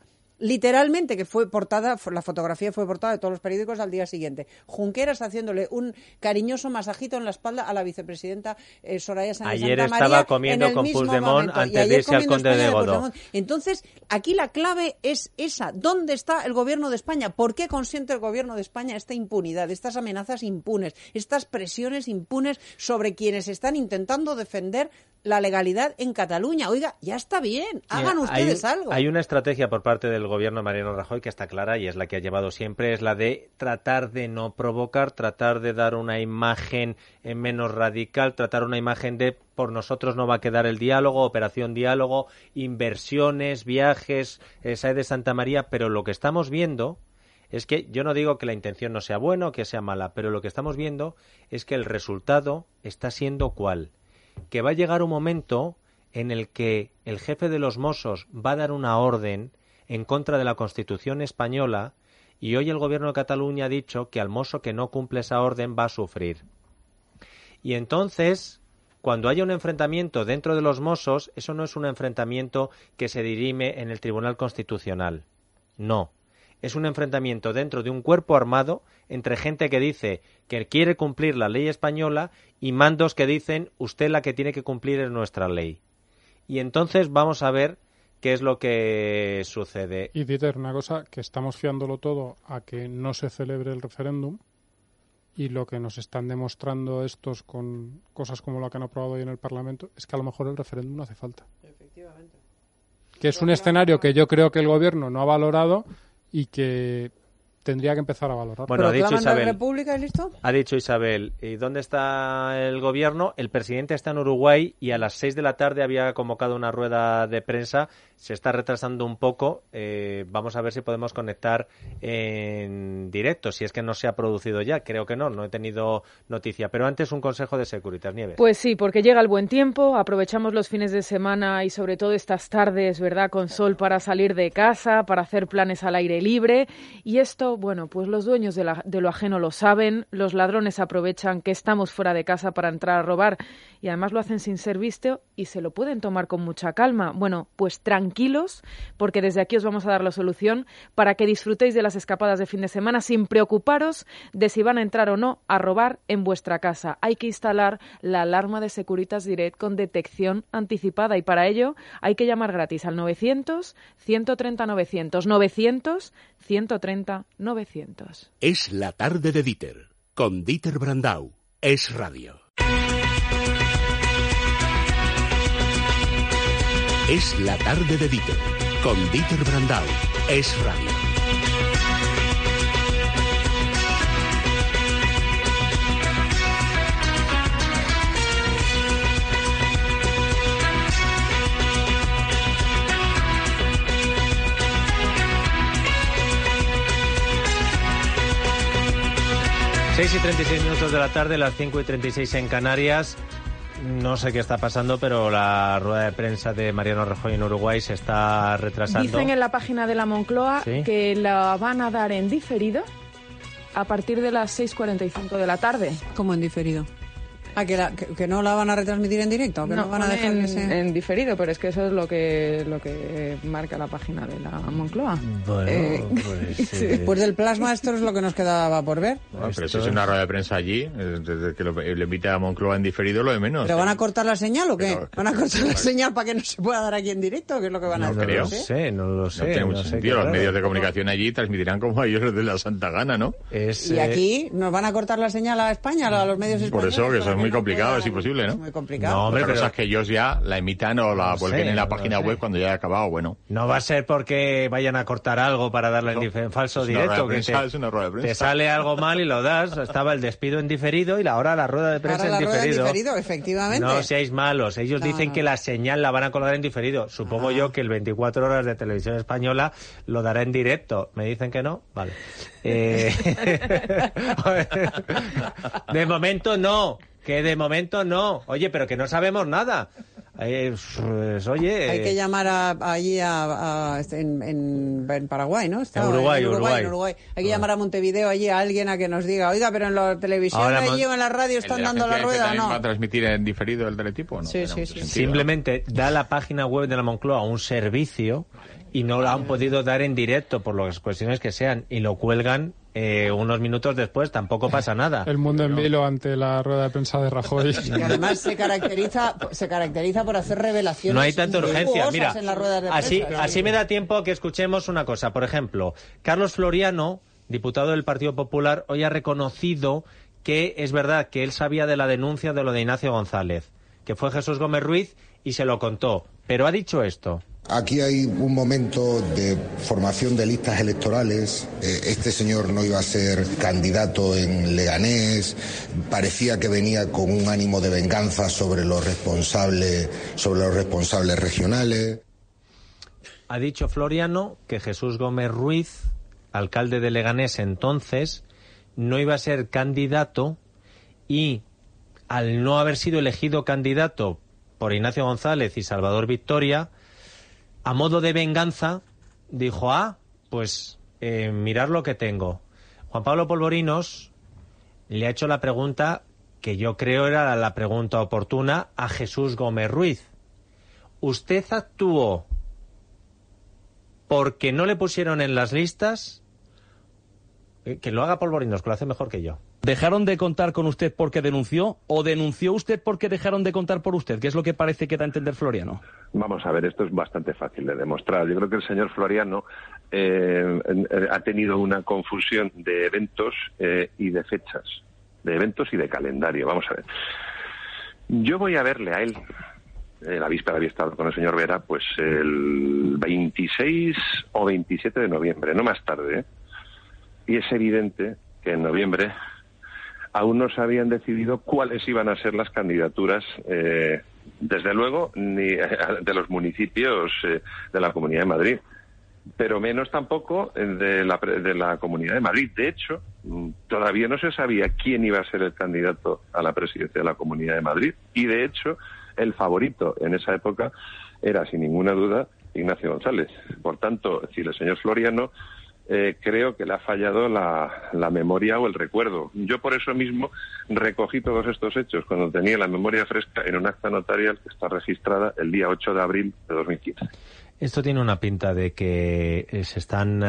literalmente, que fue portada, la fotografía fue portada de todos los periódicos al día siguiente. Junqueras haciéndole un cariñoso masajito en la espalda a la vicepresidenta Soraya Sáenz de Santamaría. Ayer estaba comiendo con Puigdemont antes de irse al Conde de Godó. Entonces, aquí la clave es esa. ¿Dónde está el gobierno de España? ¿Por qué consiente el gobierno de España esta impunidad, estas amenazas impunes, estas presiones impunes sobre quienes están intentando defender la legalidad en Cataluña? Oiga, ya está bien, hagan ustedes algo. Hay una estrategia por parte del gobierno de Mariano Rajoy que está clara y es la que ha llevado siempre, es la de tratar de no provocar, tratar de dar una imagen menos radical, tratar una imagen de por nosotros no va a quedar el diálogo, operación diálogo, inversiones, viajes, Sáenz de Santamaría, pero lo que estamos viendo es que, yo no digo que la intención no sea buena o que sea mala, pero lo que estamos viendo es que el resultado está siendo ¿cuál? Que va a llegar un momento en el que el jefe de los Mossos va a dar una orden en contra de la Constitución española y hoy el gobierno de Cataluña ha dicho que al mosso que no cumple esa orden va a sufrir. Y entonces, cuando haya un enfrentamiento dentro de los Mossos, eso no es un enfrentamiento que se dirime en el Tribunal Constitucional. No. Es un enfrentamiento dentro de un cuerpo armado entre gente que dice que quiere cumplir la ley española y mandos que dicen usted la que tiene que cumplir es nuestra ley. Y entonces vamos a ver qué es lo que sucede. Y Dieter, una cosa, que estamos fiándolo todo a que no se celebre el referéndum y lo que nos están demostrando estos con cosas como la que han aprobado hoy en el Parlamento es que a lo mejor el referéndum no hace falta. Efectivamente. Que es un escenario que yo creo que el gobierno no ha valorado y que tendría que empezar a valorar. Bueno, ha dicho Isabel. República, ¿listo? Ha dicho Isabel, ¿y dónde está el gobierno? El presidente está en Uruguay y a las 6 de la tarde había convocado una rueda de prensa. Se está retrasando un poco. Vamos a ver si podemos conectar en directo, si es que no se ha producido ya. Creo que no he tenido noticia. Pero antes un consejo de Securitas, Nieves. Pues sí, porque llega el buen tiempo, aprovechamos los fines de semana y sobre todo estas tardes, ¿verdad?, con sol para salir de casa, para hacer planes al aire libre. Y esto, bueno, pues los dueños de lo ajeno lo saben, los ladrones aprovechan que estamos fuera de casa para entrar a robar y además lo hacen sin ser visto y se lo pueden tomar con mucha calma. Bueno, pues tranquilos, porque desde aquí os vamos a dar la solución para que disfrutéis de las escapadas de fin de semana sin preocuparos de si van a entrar o no a robar en vuestra casa. Hay que instalar la alarma de Securitas Direct con detección anticipada y para ello hay que llamar gratis al 900-130-900. 900-130-900. Es la tarde de Dieter, con Dieter Brandau. Es radio. Es la tarde de Dieter, con Dieter Brandau. Es radio. Seis y 36 minutos de la tarde, las 5:36 en Canarias. No sé qué está pasando, pero la rueda de prensa de Mariano Rajoy en Uruguay se está retrasando. Dicen en la página de la Moncloa que la van a dar en diferido a partir de las 6:45 de la tarde. ¿Cómo en diferido? ¿Que no la van a retransmitir en directo? ¿Que no van a dejar que se... en diferido, pero es que eso es lo que marca la página de la Moncloa. Bueno, pues... Después del plasma esto es lo que nos quedaba por ver. Bueno, pero si es una rueda de prensa allí, desde que le invite a Moncloa en diferido, lo de menos. ¿Pero van a cortar la señal o qué? ¿Van a cortar la señal para que no se pueda dar aquí en directo? ¿Qué es lo que van a hacer? No lo sé. No tiene mucho sentido. Los medios de comunicación allí transmitirán como a ellos de la santa gana, ¿no? Y aquí nos van a cortar la señal a España, a los medios españoles. Por eso, que eso es muy complicado, es imposible, ¿no? Es muy complicado. No, hombre, pero es que ellos ya la emitan o la vuelquen en la página web cuando ya haya acabado, bueno. No va a ser porque vayan a cortar algo para darle en falso directo. Es una rueda de prensa. Te sale algo mal y lo das. Estaba el despido en diferido y ahora la rueda de prensa en diferido. Efectivamente. No seáis malos. Ellos dicen que la señal la van a colgar en diferido. Supongo yo que el 24 horas de Televisión Española lo dará en directo. ¿Me dicen que no? Vale. De momento no. Que de momento no. Oye, pero que no sabemos nada. Oye... Hay que llamar allí en Paraguay, ¿no? En Uruguay. Hay que llamar a Montevideo allí a alguien a que nos diga, oiga, pero en la televisión allí o en la radio están dando la rueda, ¿no? ¿Va a transmitir en diferido el teletipo? ¿No? Sí. Simplemente da la página web de la Moncloa un servicio y no lo han podido dar en directo por las cuestiones que sean y lo cuelgan unos minutos después, tampoco pasa nada. El mundo en vilo ante la rueda de prensa de Rajoy. Y además se caracteriza por hacer revelaciones. No hay tanta urgencia. Mira, en las ruedas de prensa. así me da tiempo a que escuchemos una cosa. Por ejemplo, Carlos Floriano, diputado del Partido Popular, hoy ha reconocido que es verdad que él sabía de la denuncia de lo de Ignacio González, que fue Jesús Gómez Ruiz y se lo contó. Pero ha dicho esto. Aquí hay un momento de formación de listas electorales. Este señor no iba a ser candidato en Leganés. Parecía que venía con un ánimo de venganza sobre los responsables regionales. Ha dicho Floriano que Jesús Gómez Ruiz, alcalde de Leganés entonces, no iba a ser candidato y al no haber sido elegido candidato por Ignacio González y Salvador Victoria, a modo de venganza, dijo, pues mirad lo que tengo. Juan Pablo Polvorinos le ha hecho la pregunta que yo creo era la pregunta oportuna a Jesús Gómez Ruiz. ¿Usted actuó porque no le pusieron en las listas? Que lo haga Polvorinos, que lo hace mejor que yo. ¿Dejaron de contar con usted porque denunció o denunció usted porque dejaron de contar por usted? ¿Qué es lo que parece que da a entender Floriano? Vamos a ver, esto es bastante fácil de demostrar. Yo creo que el señor Floriano ha tenido una confusión de eventos y de fechas, de eventos y de calendario. Vamos a ver. Yo voy a verle a él. La víspera había estado con el señor Vera, pues el 26 o 27 de noviembre, no más tarde, Y es evidente que en noviembre aún no se habían decidido cuáles iban a ser las candidaturas, desde luego, ni de los municipios de la Comunidad de Madrid, pero menos tampoco de la Comunidad de Madrid. De hecho, todavía no se sabía quién iba a ser el candidato a la presidencia de la Comunidad de Madrid, y de hecho el favorito en esa época era, sin ninguna duda, Ignacio González. Por tanto, es decir, el señor Floriano creo que le ha fallado la memoria o el recuerdo. Yo por eso mismo recogí todos estos hechos cuando tenía la memoria fresca en un acta notarial que está registrada el día 8 de abril de 2015. Esto tiene una pinta de que se están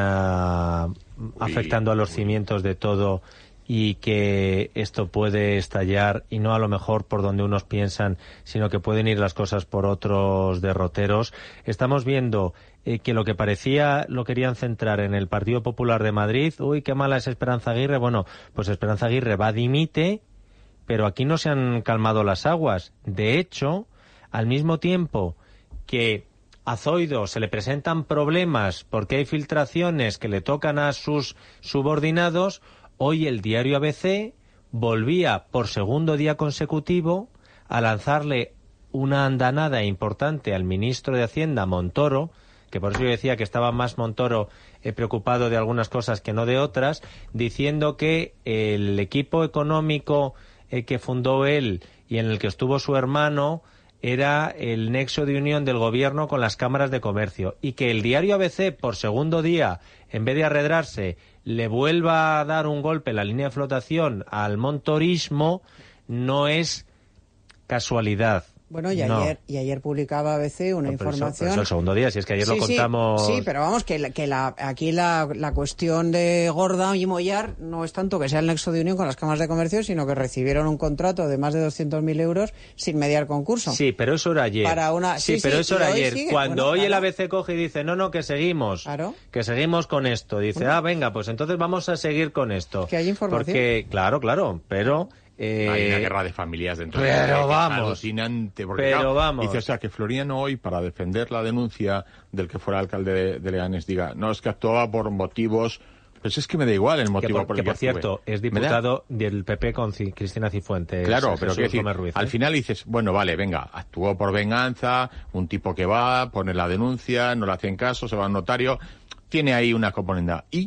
afectando a los cimientos de todo y que esto puede estallar, y no a lo mejor por donde unos piensan, sino que pueden ir las cosas por otros derroteros. Estamos viendo que lo que parecía lo querían centrar en el Partido Popular de Madrid. Uy, qué mala es Esperanza Aguirre. Bueno, pues Esperanza Aguirre dimite, pero aquí no se han calmado las aguas. De hecho, al mismo tiempo que a Zoido se le presentan problemas porque hay filtraciones que le tocan a sus subordinados, hoy el diario ABC volvía por segundo día consecutivo a lanzarle una andanada importante al ministro de Hacienda, Montoro, que por eso yo decía que estaba más Montoro preocupado de algunas cosas que no de otras, diciendo que el equipo económico que fundó él y en el que estuvo su hermano era el nexo de unión del gobierno con las cámaras de comercio, y que el diario ABC, por segundo día, en vez de arredrarse, le vuelva a dar un golpe en la línea de flotación al montorismo, no es casualidad. Bueno, y ayer publicaba ABC una información... Pero eso el segundo día, si es que ayer lo contamos... Sí, pero vamos, aquí la cuestión de Gorda y Mollar no es tanto que sea el nexo de unión con las cámaras de comercio, sino que recibieron un contrato de más de 200.000 euros sin mediar concurso. Sí, pero eso era ayer. Eso era ayer. Sigue. Cuando hoy el ABC coge y dice, no, que seguimos. Claro. Que seguimos con esto. Dice, venga, pues entonces vamos a seguir con esto. Que hay información. Porque, claro, pero... hay una guerra de familias dentro de alucinante, porque dice, o sea, que Floriano hoy, para defender la denuncia del que fuera alcalde de Leganés, diga, no, es que actuaba por motivos, pues es que me da igual el motivo por el que por cierto, es diputado del PP con Cristina Cifuentes. Claro, pero quiero decir, al final dices, bueno, vale, venga, actuó por venganza, un tipo que pone la denuncia, no le hacen caso, se va al notario, tiene ahí una componenda. Y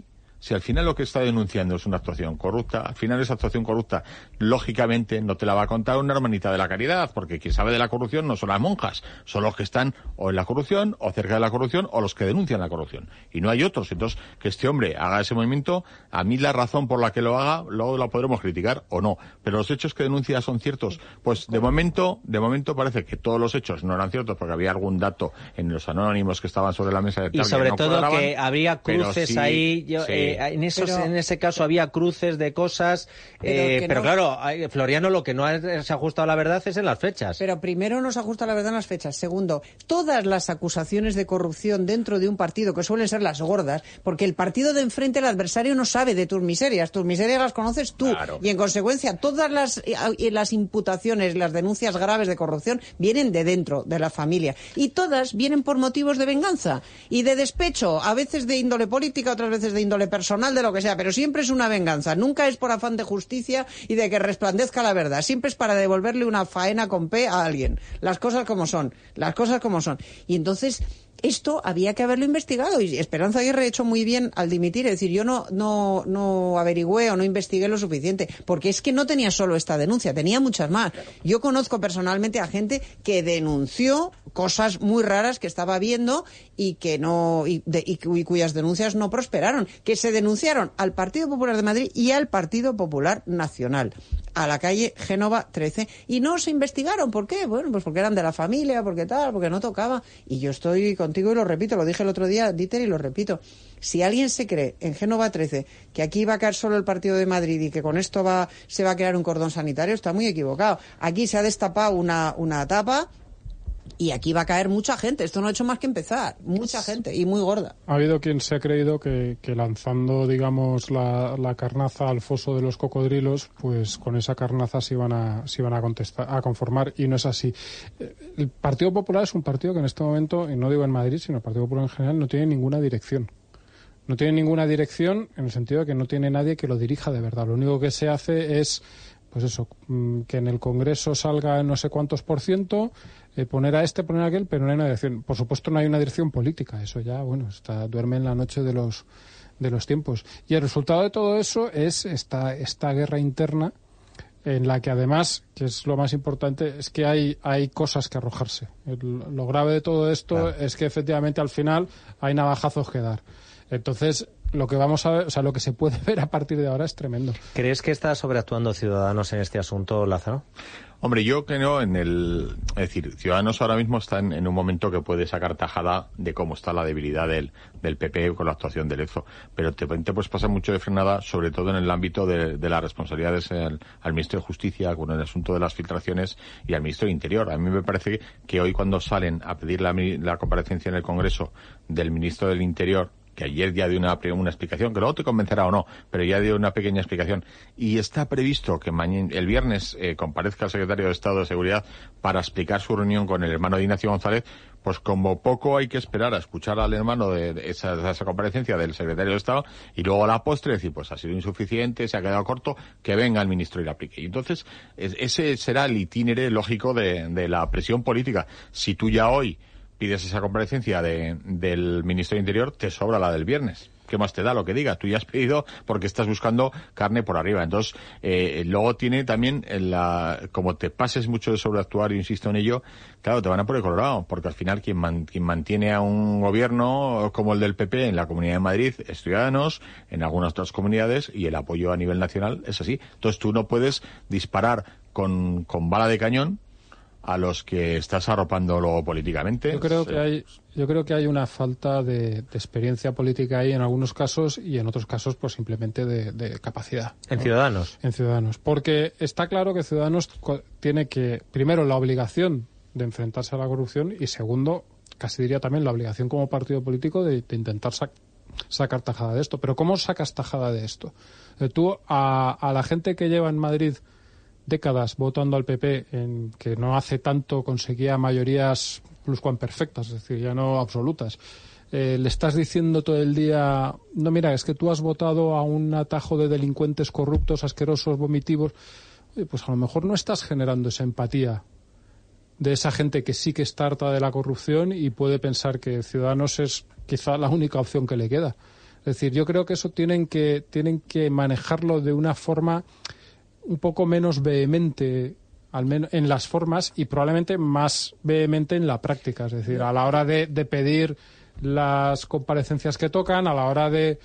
Si al final lo que está denunciando es una actuación corrupta, al final esa actuación corrupta, lógicamente, no te la va a contar una hermanita de la caridad, porque quien sabe de la corrupción no son las monjas, son los que están o en la corrupción, o cerca de la corrupción, o los que denuncian la corrupción. Y no hay otros. Entonces, que este hombre haga ese movimiento, a mí la razón por la que lo haga, luego la podremos criticar o no. Pero los hechos que denuncia son ciertos. Pues de momento parece que todos los hechos no eran ciertos, porque había algún dato en los anónimos que estaban sobre la mesa de tal, y sobre que no todo cuadraban, que había cruces sí, ahí, en ese caso había cruces de cosas, pero claro, Floriano, lo que no se ha ajustado a la verdad es en las fechas. Pero primero no se ajusta la verdad en las fechas. Segundo, todas las acusaciones de corrupción dentro de un partido, que suelen ser las gordas, porque el partido de enfrente, el adversario, no sabe de tus miserias las conoces tú. Claro. Y en consecuencia, todas las imputaciones, las denuncias graves de corrupción vienen de dentro de la familia. Y todas vienen por motivos de venganza y de despecho, a veces de índole política, otras veces de índole personal, de lo que sea, pero siempre es una venganza. Nunca es por afán de justicia y de que resplandezca la verdad. Siempre es para devolverle una faena con P a alguien. Las cosas como son. Y entonces, esto había que haberlo investigado, y Esperanza Aguirre ha hecho muy bien al dimitir, es decir, yo no averigüé o no investigué lo suficiente, porque es que no tenía solo esta denuncia, tenía muchas más. Yo conozco personalmente a gente que denunció cosas muy raras que estaba viendo y que cuyas denuncias no prosperaron, que se denunciaron al Partido Popular de Madrid y al Partido Popular Nacional, a la calle Génova 13, y no se investigaron. ¿Por qué? Bueno, pues porque eran de la familia, porque no tocaba. Y yo estoy contigo y lo repito, lo dije el otro día, Dieter, y lo repito. Si alguien se cree en Génova 13 que aquí va a caer solo el Partido de Madrid y que con esto se va a crear un cordón sanitario, está muy equivocado. Aquí se ha destapado una tapa y aquí va a caer mucha gente. Esto no ha hecho más que empezar. Mucha gente, y muy gorda. Ha habido quien se ha creído que lanzando, digamos, la carnaza al foso de los cocodrilos, pues con esa carnaza se iban a conformar, y no es así. El Partido Popular es un partido que en este momento, y no digo en Madrid, sino el Partido Popular en general, no tiene ninguna dirección. No tiene ninguna dirección en el sentido de que no tiene nadie que lo dirija de verdad. Lo único que se hace es, pues eso, que en el Congreso salga no sé cuántos %, poner a este, poner a aquel, pero no hay una dirección. Por supuesto no hay una dirección política, eso ya, bueno, duerme en la noche de los tiempos. Y el resultado de todo eso es esta guerra interna, en la que además, que es lo más importante, es que hay cosas que arrojarse. Lo grave de todo esto es que efectivamente al final hay navajazos que dar. Entonces, lo que vamos a ver, o sea, lo que se puede ver a partir de ahora es tremendo. ¿Crees que está sobreactuando Ciudadanos en este asunto, Lázaro? Hombre, yo creo es decir, Ciudadanos ahora mismo está en un momento que puede sacar tajada de cómo está la debilidad del PP con la actuación de Lezo, pero te pues pasa mucho de frenada, sobre todo en el ámbito de las responsabilidades al Ministro de Justicia con el asunto de las filtraciones, y al Ministro de Interior. A mí me parece que hoy, cuando salen a pedir la comparecencia en el Congreso del Ministro del Interior, que ayer ya dio una explicación, que luego te convencerá o no, pero ya dio una pequeña explicación, y está previsto que el viernes comparezca el secretario de Estado de Seguridad para explicar su reunión con el hermano de Ignacio González, pues como poco hay que esperar a escuchar al hermano de esa comparecencia del secretario de Estado, y luego a la postre decir, pues ha sido insuficiente, se ha quedado corto, que venga el ministro y la aplique. Y entonces ese será el itinere lógico de la presión política. Si tú ya hoy pides esa comparecencia del ministro de Interior, te sobra la del viernes. ¿Qué más te da lo que diga? Tú ya has pedido porque estás buscando carne por arriba. Entonces, luego tiene también, como te pases mucho de sobreactuar, insisto en ello, claro, te van a poner colorado, porque al final quien mantiene a un gobierno como el del PP en la Comunidad de Madrid es Ciudadanos, en algunas otras comunidades, y el apoyo a nivel nacional es así. Entonces tú no puedes disparar con bala de cañón a los que estás arropando luego políticamente. Yo creo que hay una falta de experiencia política ahí en algunos casos, y en otros casos pues simplemente de capacidad. ¿En Ciudadanos? En Ciudadanos. Porque está claro que Ciudadanos tiene que, primero, la obligación de enfrentarse a la corrupción, y segundo, casi diría también la obligación como partido político de intentar sacar tajada de esto. Pero ¿cómo sacas tajada de esto? Tú a la gente que lleva en Madrid décadas votando al PP, que no hace tanto conseguía mayorías pluscuamperfectas, es decir, ya no absolutas, le estás diciendo todo el día, no, mira, es que tú has votado a un atajo de delincuentes corruptos, asquerosos, vomitivos. Pues a lo mejor no estás generando esa empatía de esa gente que sí que está harta de la corrupción y puede pensar que Ciudadanos es quizá la única opción que le queda. Es Es decir, yo creo que eso tienen que manejarlo de una forma un poco menos vehemente, al menos en las formas, y probablemente más vehemente en la práctica. Es decir, a la hora de pedir las comparecencias que tocan, a la hora de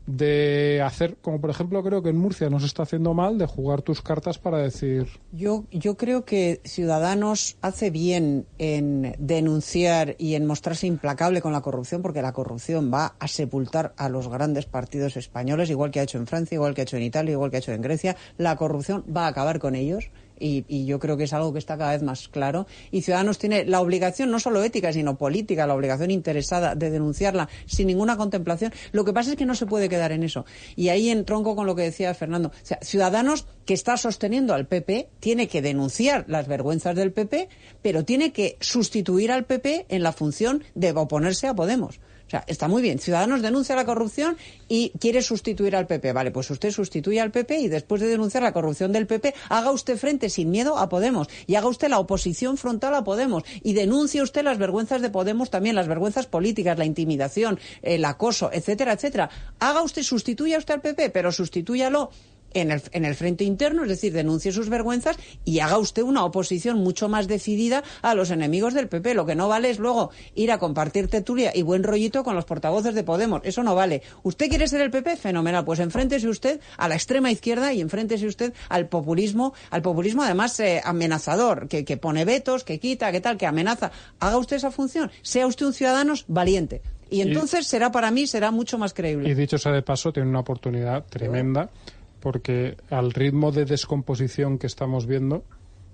hacer, como por ejemplo creo que en Murcia no se está haciendo mal, de jugar tus cartas para decir... Yo creo que Ciudadanos hace bien en denunciar y en mostrarse implacable con la corrupción, porque la corrupción va a sepultar a los grandes partidos españoles, igual que ha hecho en Francia, igual que ha hecho en Italia, igual que ha hecho en Grecia. La corrupción va a acabar con ellos. Y yo creo que es algo que está cada vez más claro. Y Ciudadanos tiene la obligación, no solo ética, sino política, la obligación interesada de denunciarla sin ninguna contemplación. Lo que pasa es que no se puede quedar en eso. Y ahí entronco con lo que decía Fernando. O sea, Ciudadanos, que está sosteniendo al PP, tiene que denunciar las vergüenzas del PP, pero tiene que sustituir al PP en la función de oponerse a Podemos. O sea, está muy bien. Ciudadanos denuncia la corrupción y quiere sustituir al PP. Vale, pues usted sustituye al PP y después de denunciar la corrupción del PP, haga usted frente sin miedo a Podemos y haga usted la oposición frontal a Podemos y denuncie usted las vergüenzas de Podemos también, las vergüenzas políticas, la intimidación, el acoso, etcétera, etcétera. Sustituya usted al PP, pero sustitúyalo en el frente interno, es decir, denuncie sus vergüenzas y haga usted una oposición mucho más decidida a los enemigos del PP. Lo que no vale es luego ir a compartir tertulia y buen rollito con los portavoces de Podemos. Eso no vale. ¿Usted quiere ser el PP? Fenomenal. Pues enfréntese usted a la extrema izquierda y enfréntese usted al populismo además amenazador, que pone vetos, que quita, que tal, que amenaza. Haga usted esa función. Sea usted un Ciudadanos valiente. Y entonces será mucho más creíble. Y dicho sea de paso, tiene una oportunidad tremenda, porque al ritmo de descomposición que estamos viendo,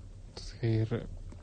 es decir,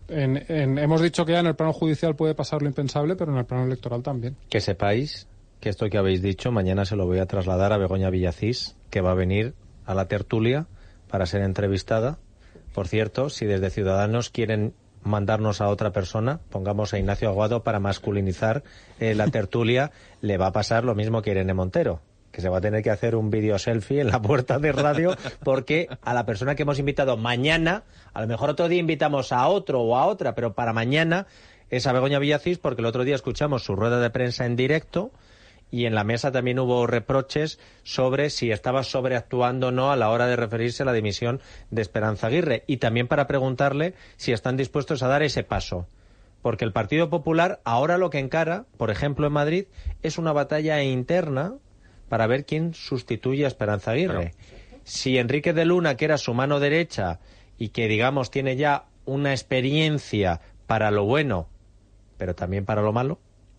hemos dicho que ya en el plano judicial puede pasar lo impensable, pero en el plano electoral también. Que sepáis que esto que habéis dicho mañana se lo voy a trasladar a Begoña Villacís, que va a venir a la tertulia para ser entrevistada. Por cierto, si desde Ciudadanos quieren mandarnos a otra persona, pongamos a Ignacio Aguado para masculinizar la tertulia, le va a pasar lo mismo que Irene Montero, que se va a tener que hacer un vídeo selfie en la puerta de radio, porque a la persona que hemos invitado mañana, a lo mejor otro día invitamos a otro o a otra, pero para mañana es a Begoña Villacís, porque el otro día escuchamos su rueda de prensa en directo y en la mesa también hubo reproches sobre si estaba sobreactuando o no a la hora de referirse a la dimisión de Esperanza Aguirre, y también para preguntarle si están dispuestos a dar ese paso. Porque el Partido Popular ahora lo que encara, por ejemplo en Madrid, es una batalla interna para ver quién sustituye a Esperanza Aguirre. Pero si Enrique de Luna, que era su mano derecha y que, digamos, tiene ya una experiencia para lo bueno, pero también para lo malo,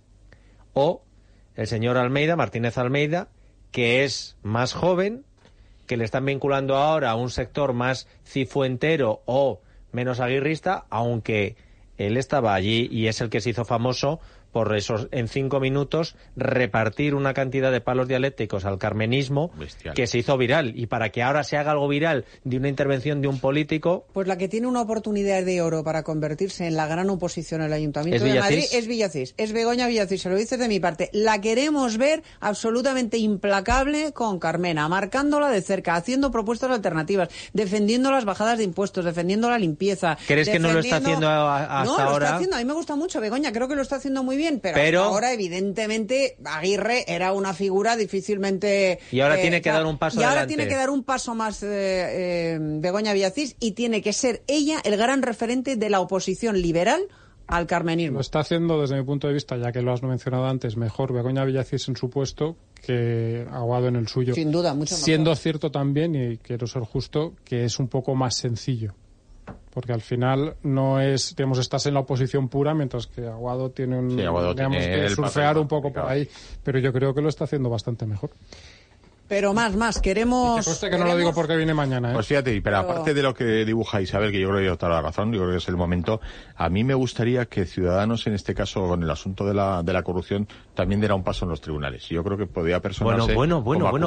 o el señor Almeida, Martínez Almeida, que es más joven, que le están vinculando ahora a un sector más cifuentero o menos aguirrista, aunque él estaba allí y es el que se hizo famoso por esos, en 5 minutos, repartir una cantidad de palos dialécticos al carmenismo bestial, que se hizo viral. Y para que ahora se haga algo viral de una intervención de un político... Pues la que tiene una oportunidad de oro para convertirse en la gran oposición al Ayuntamiento de Madrid es Villacís, es Begoña Villacís, se lo dices de mi parte. La queremos ver absolutamente implacable con Carmena, marcándola de cerca, haciendo propuestas alternativas, defendiendo las bajadas de impuestos, defendiendo la limpieza. ¿Crees que no lo está haciendo hasta ahora? No, lo está haciendo. A mí me gusta mucho Begoña, creo que lo está haciendo muy bien. Pero ahora, evidentemente, Aguirre era una figura difícilmente... Y ahora tiene que dar un paso adelante. Y adelante. ahora tiene que dar un paso más Begoña Villacís, y tiene que ser ella el gran referente de la oposición liberal al carmenismo. Lo está haciendo, desde mi punto de vista, ya que lo has mencionado antes, mejor Begoña Villacís en su puesto que Aguado en el suyo. Sin duda, mucho mejor. Siendo cierto también, y quiero ser justo, que es un poco más sencillo. Porque al final no es, digamos, estás en la oposición pura, mientras que Aguado tiene que surfear un poco por ahí, pero yo creo que lo está haciendo bastante mejor. Pero más, queremos... Y que conste que no lo digo porque viene mañana, ¿eh? Pues fíjate, pero aparte de lo que dibuja Isabel, que yo creo que tiene toda la razón, yo creo que es el momento, a mí me gustaría que Ciudadanos, en este caso, con el asunto de la corrupción, también diera un paso en los tribunales. Yo creo que podría personarse... Bueno,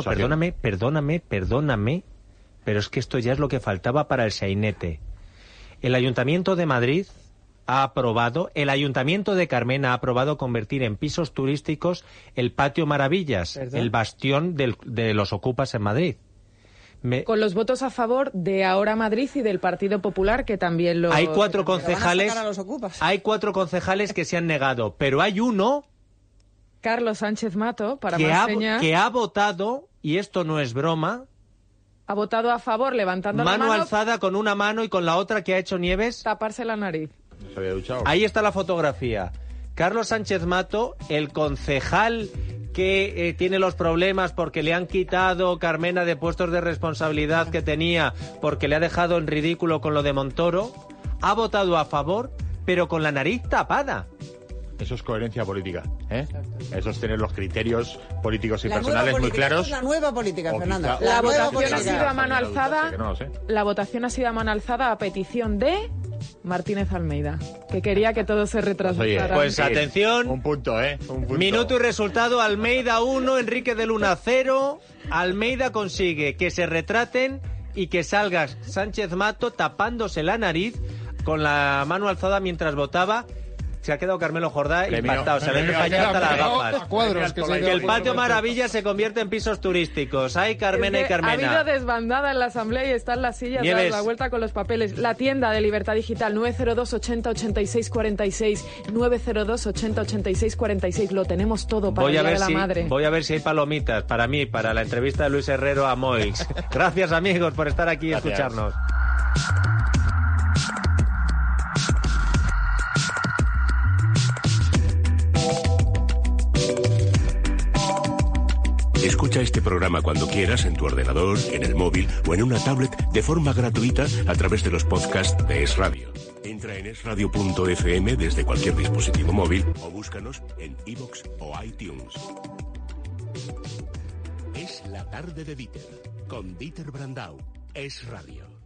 perdóname, pero es que esto ya es lo que faltaba para el sainete. El Ayuntamiento de Madrid el Ayuntamiento de Carmena ha aprobado convertir en pisos turísticos el Patio Maravillas, ¿verdad? El bastión de los ocupas en Madrid. Con los votos a favor de Ahora Madrid y del Partido Popular, que también lo... Hay 4 concejales que se han negado, pero hay uno Carlos Sánchez Mato, para más señas, que ha votado, y esto no es broma, ha votado a favor levantando la mano mano, alzada con una mano y con la otra que ha hecho Nieves. Taparse la nariz. ¿Se había duchado? Ahí está la fotografía. Carlos Sánchez Mato, el concejal que tiene los problemas porque le han quitado, Carmena, de puestos de responsabilidad que tenía porque le ha dejado en ridículo con lo de Montoro, ha votado a favor, pero con la nariz tapada. Eso es coherencia política, ¿eh? Eso es tener los criterios políticos y personales muy claros. Es la nueva política, Fernando. La votación ha sido a mano alzada. La votación ha sido a mano alzada a petición de Martínez Almeida, que quería que todo se retrasara. Pues atención. Un punto, ¿eh? Un punto. Minuto y resultado: Almeida 1, Enrique de Luna 0. Almeida consigue que se retraten y que salga Sánchez Mato tapándose la nariz con la mano alzada mientras votaba. Se ha quedado Carmelo Jordá impactado, se le han empañado hasta las gafas. Que el Patio Maravilla se convierte en pisos turísticos. ¡Ay, Carmena y Carmena! Ha habido desbandada en la asamblea y están las sillas dando la vuelta con los papeles. La tienda de Libertad Digital, 902 80 86 46, 902 80 86 46. Lo tenemos todo para llegar a la madre. Voy a ver si hay palomitas para mí, para la entrevista de Luis Herrero a Moix. Gracias, amigos, por estar aquí y escucharnos. Escucha este programa cuando quieras en tu ordenador, en el móvil o en una tablet de forma gratuita a través de los podcasts de Es Radio. Entra en esradio.fm desde cualquier dispositivo móvil o búscanos en iVoox o iTunes. Es la tarde de Dieter, con Dieter Brandau. Es Radio.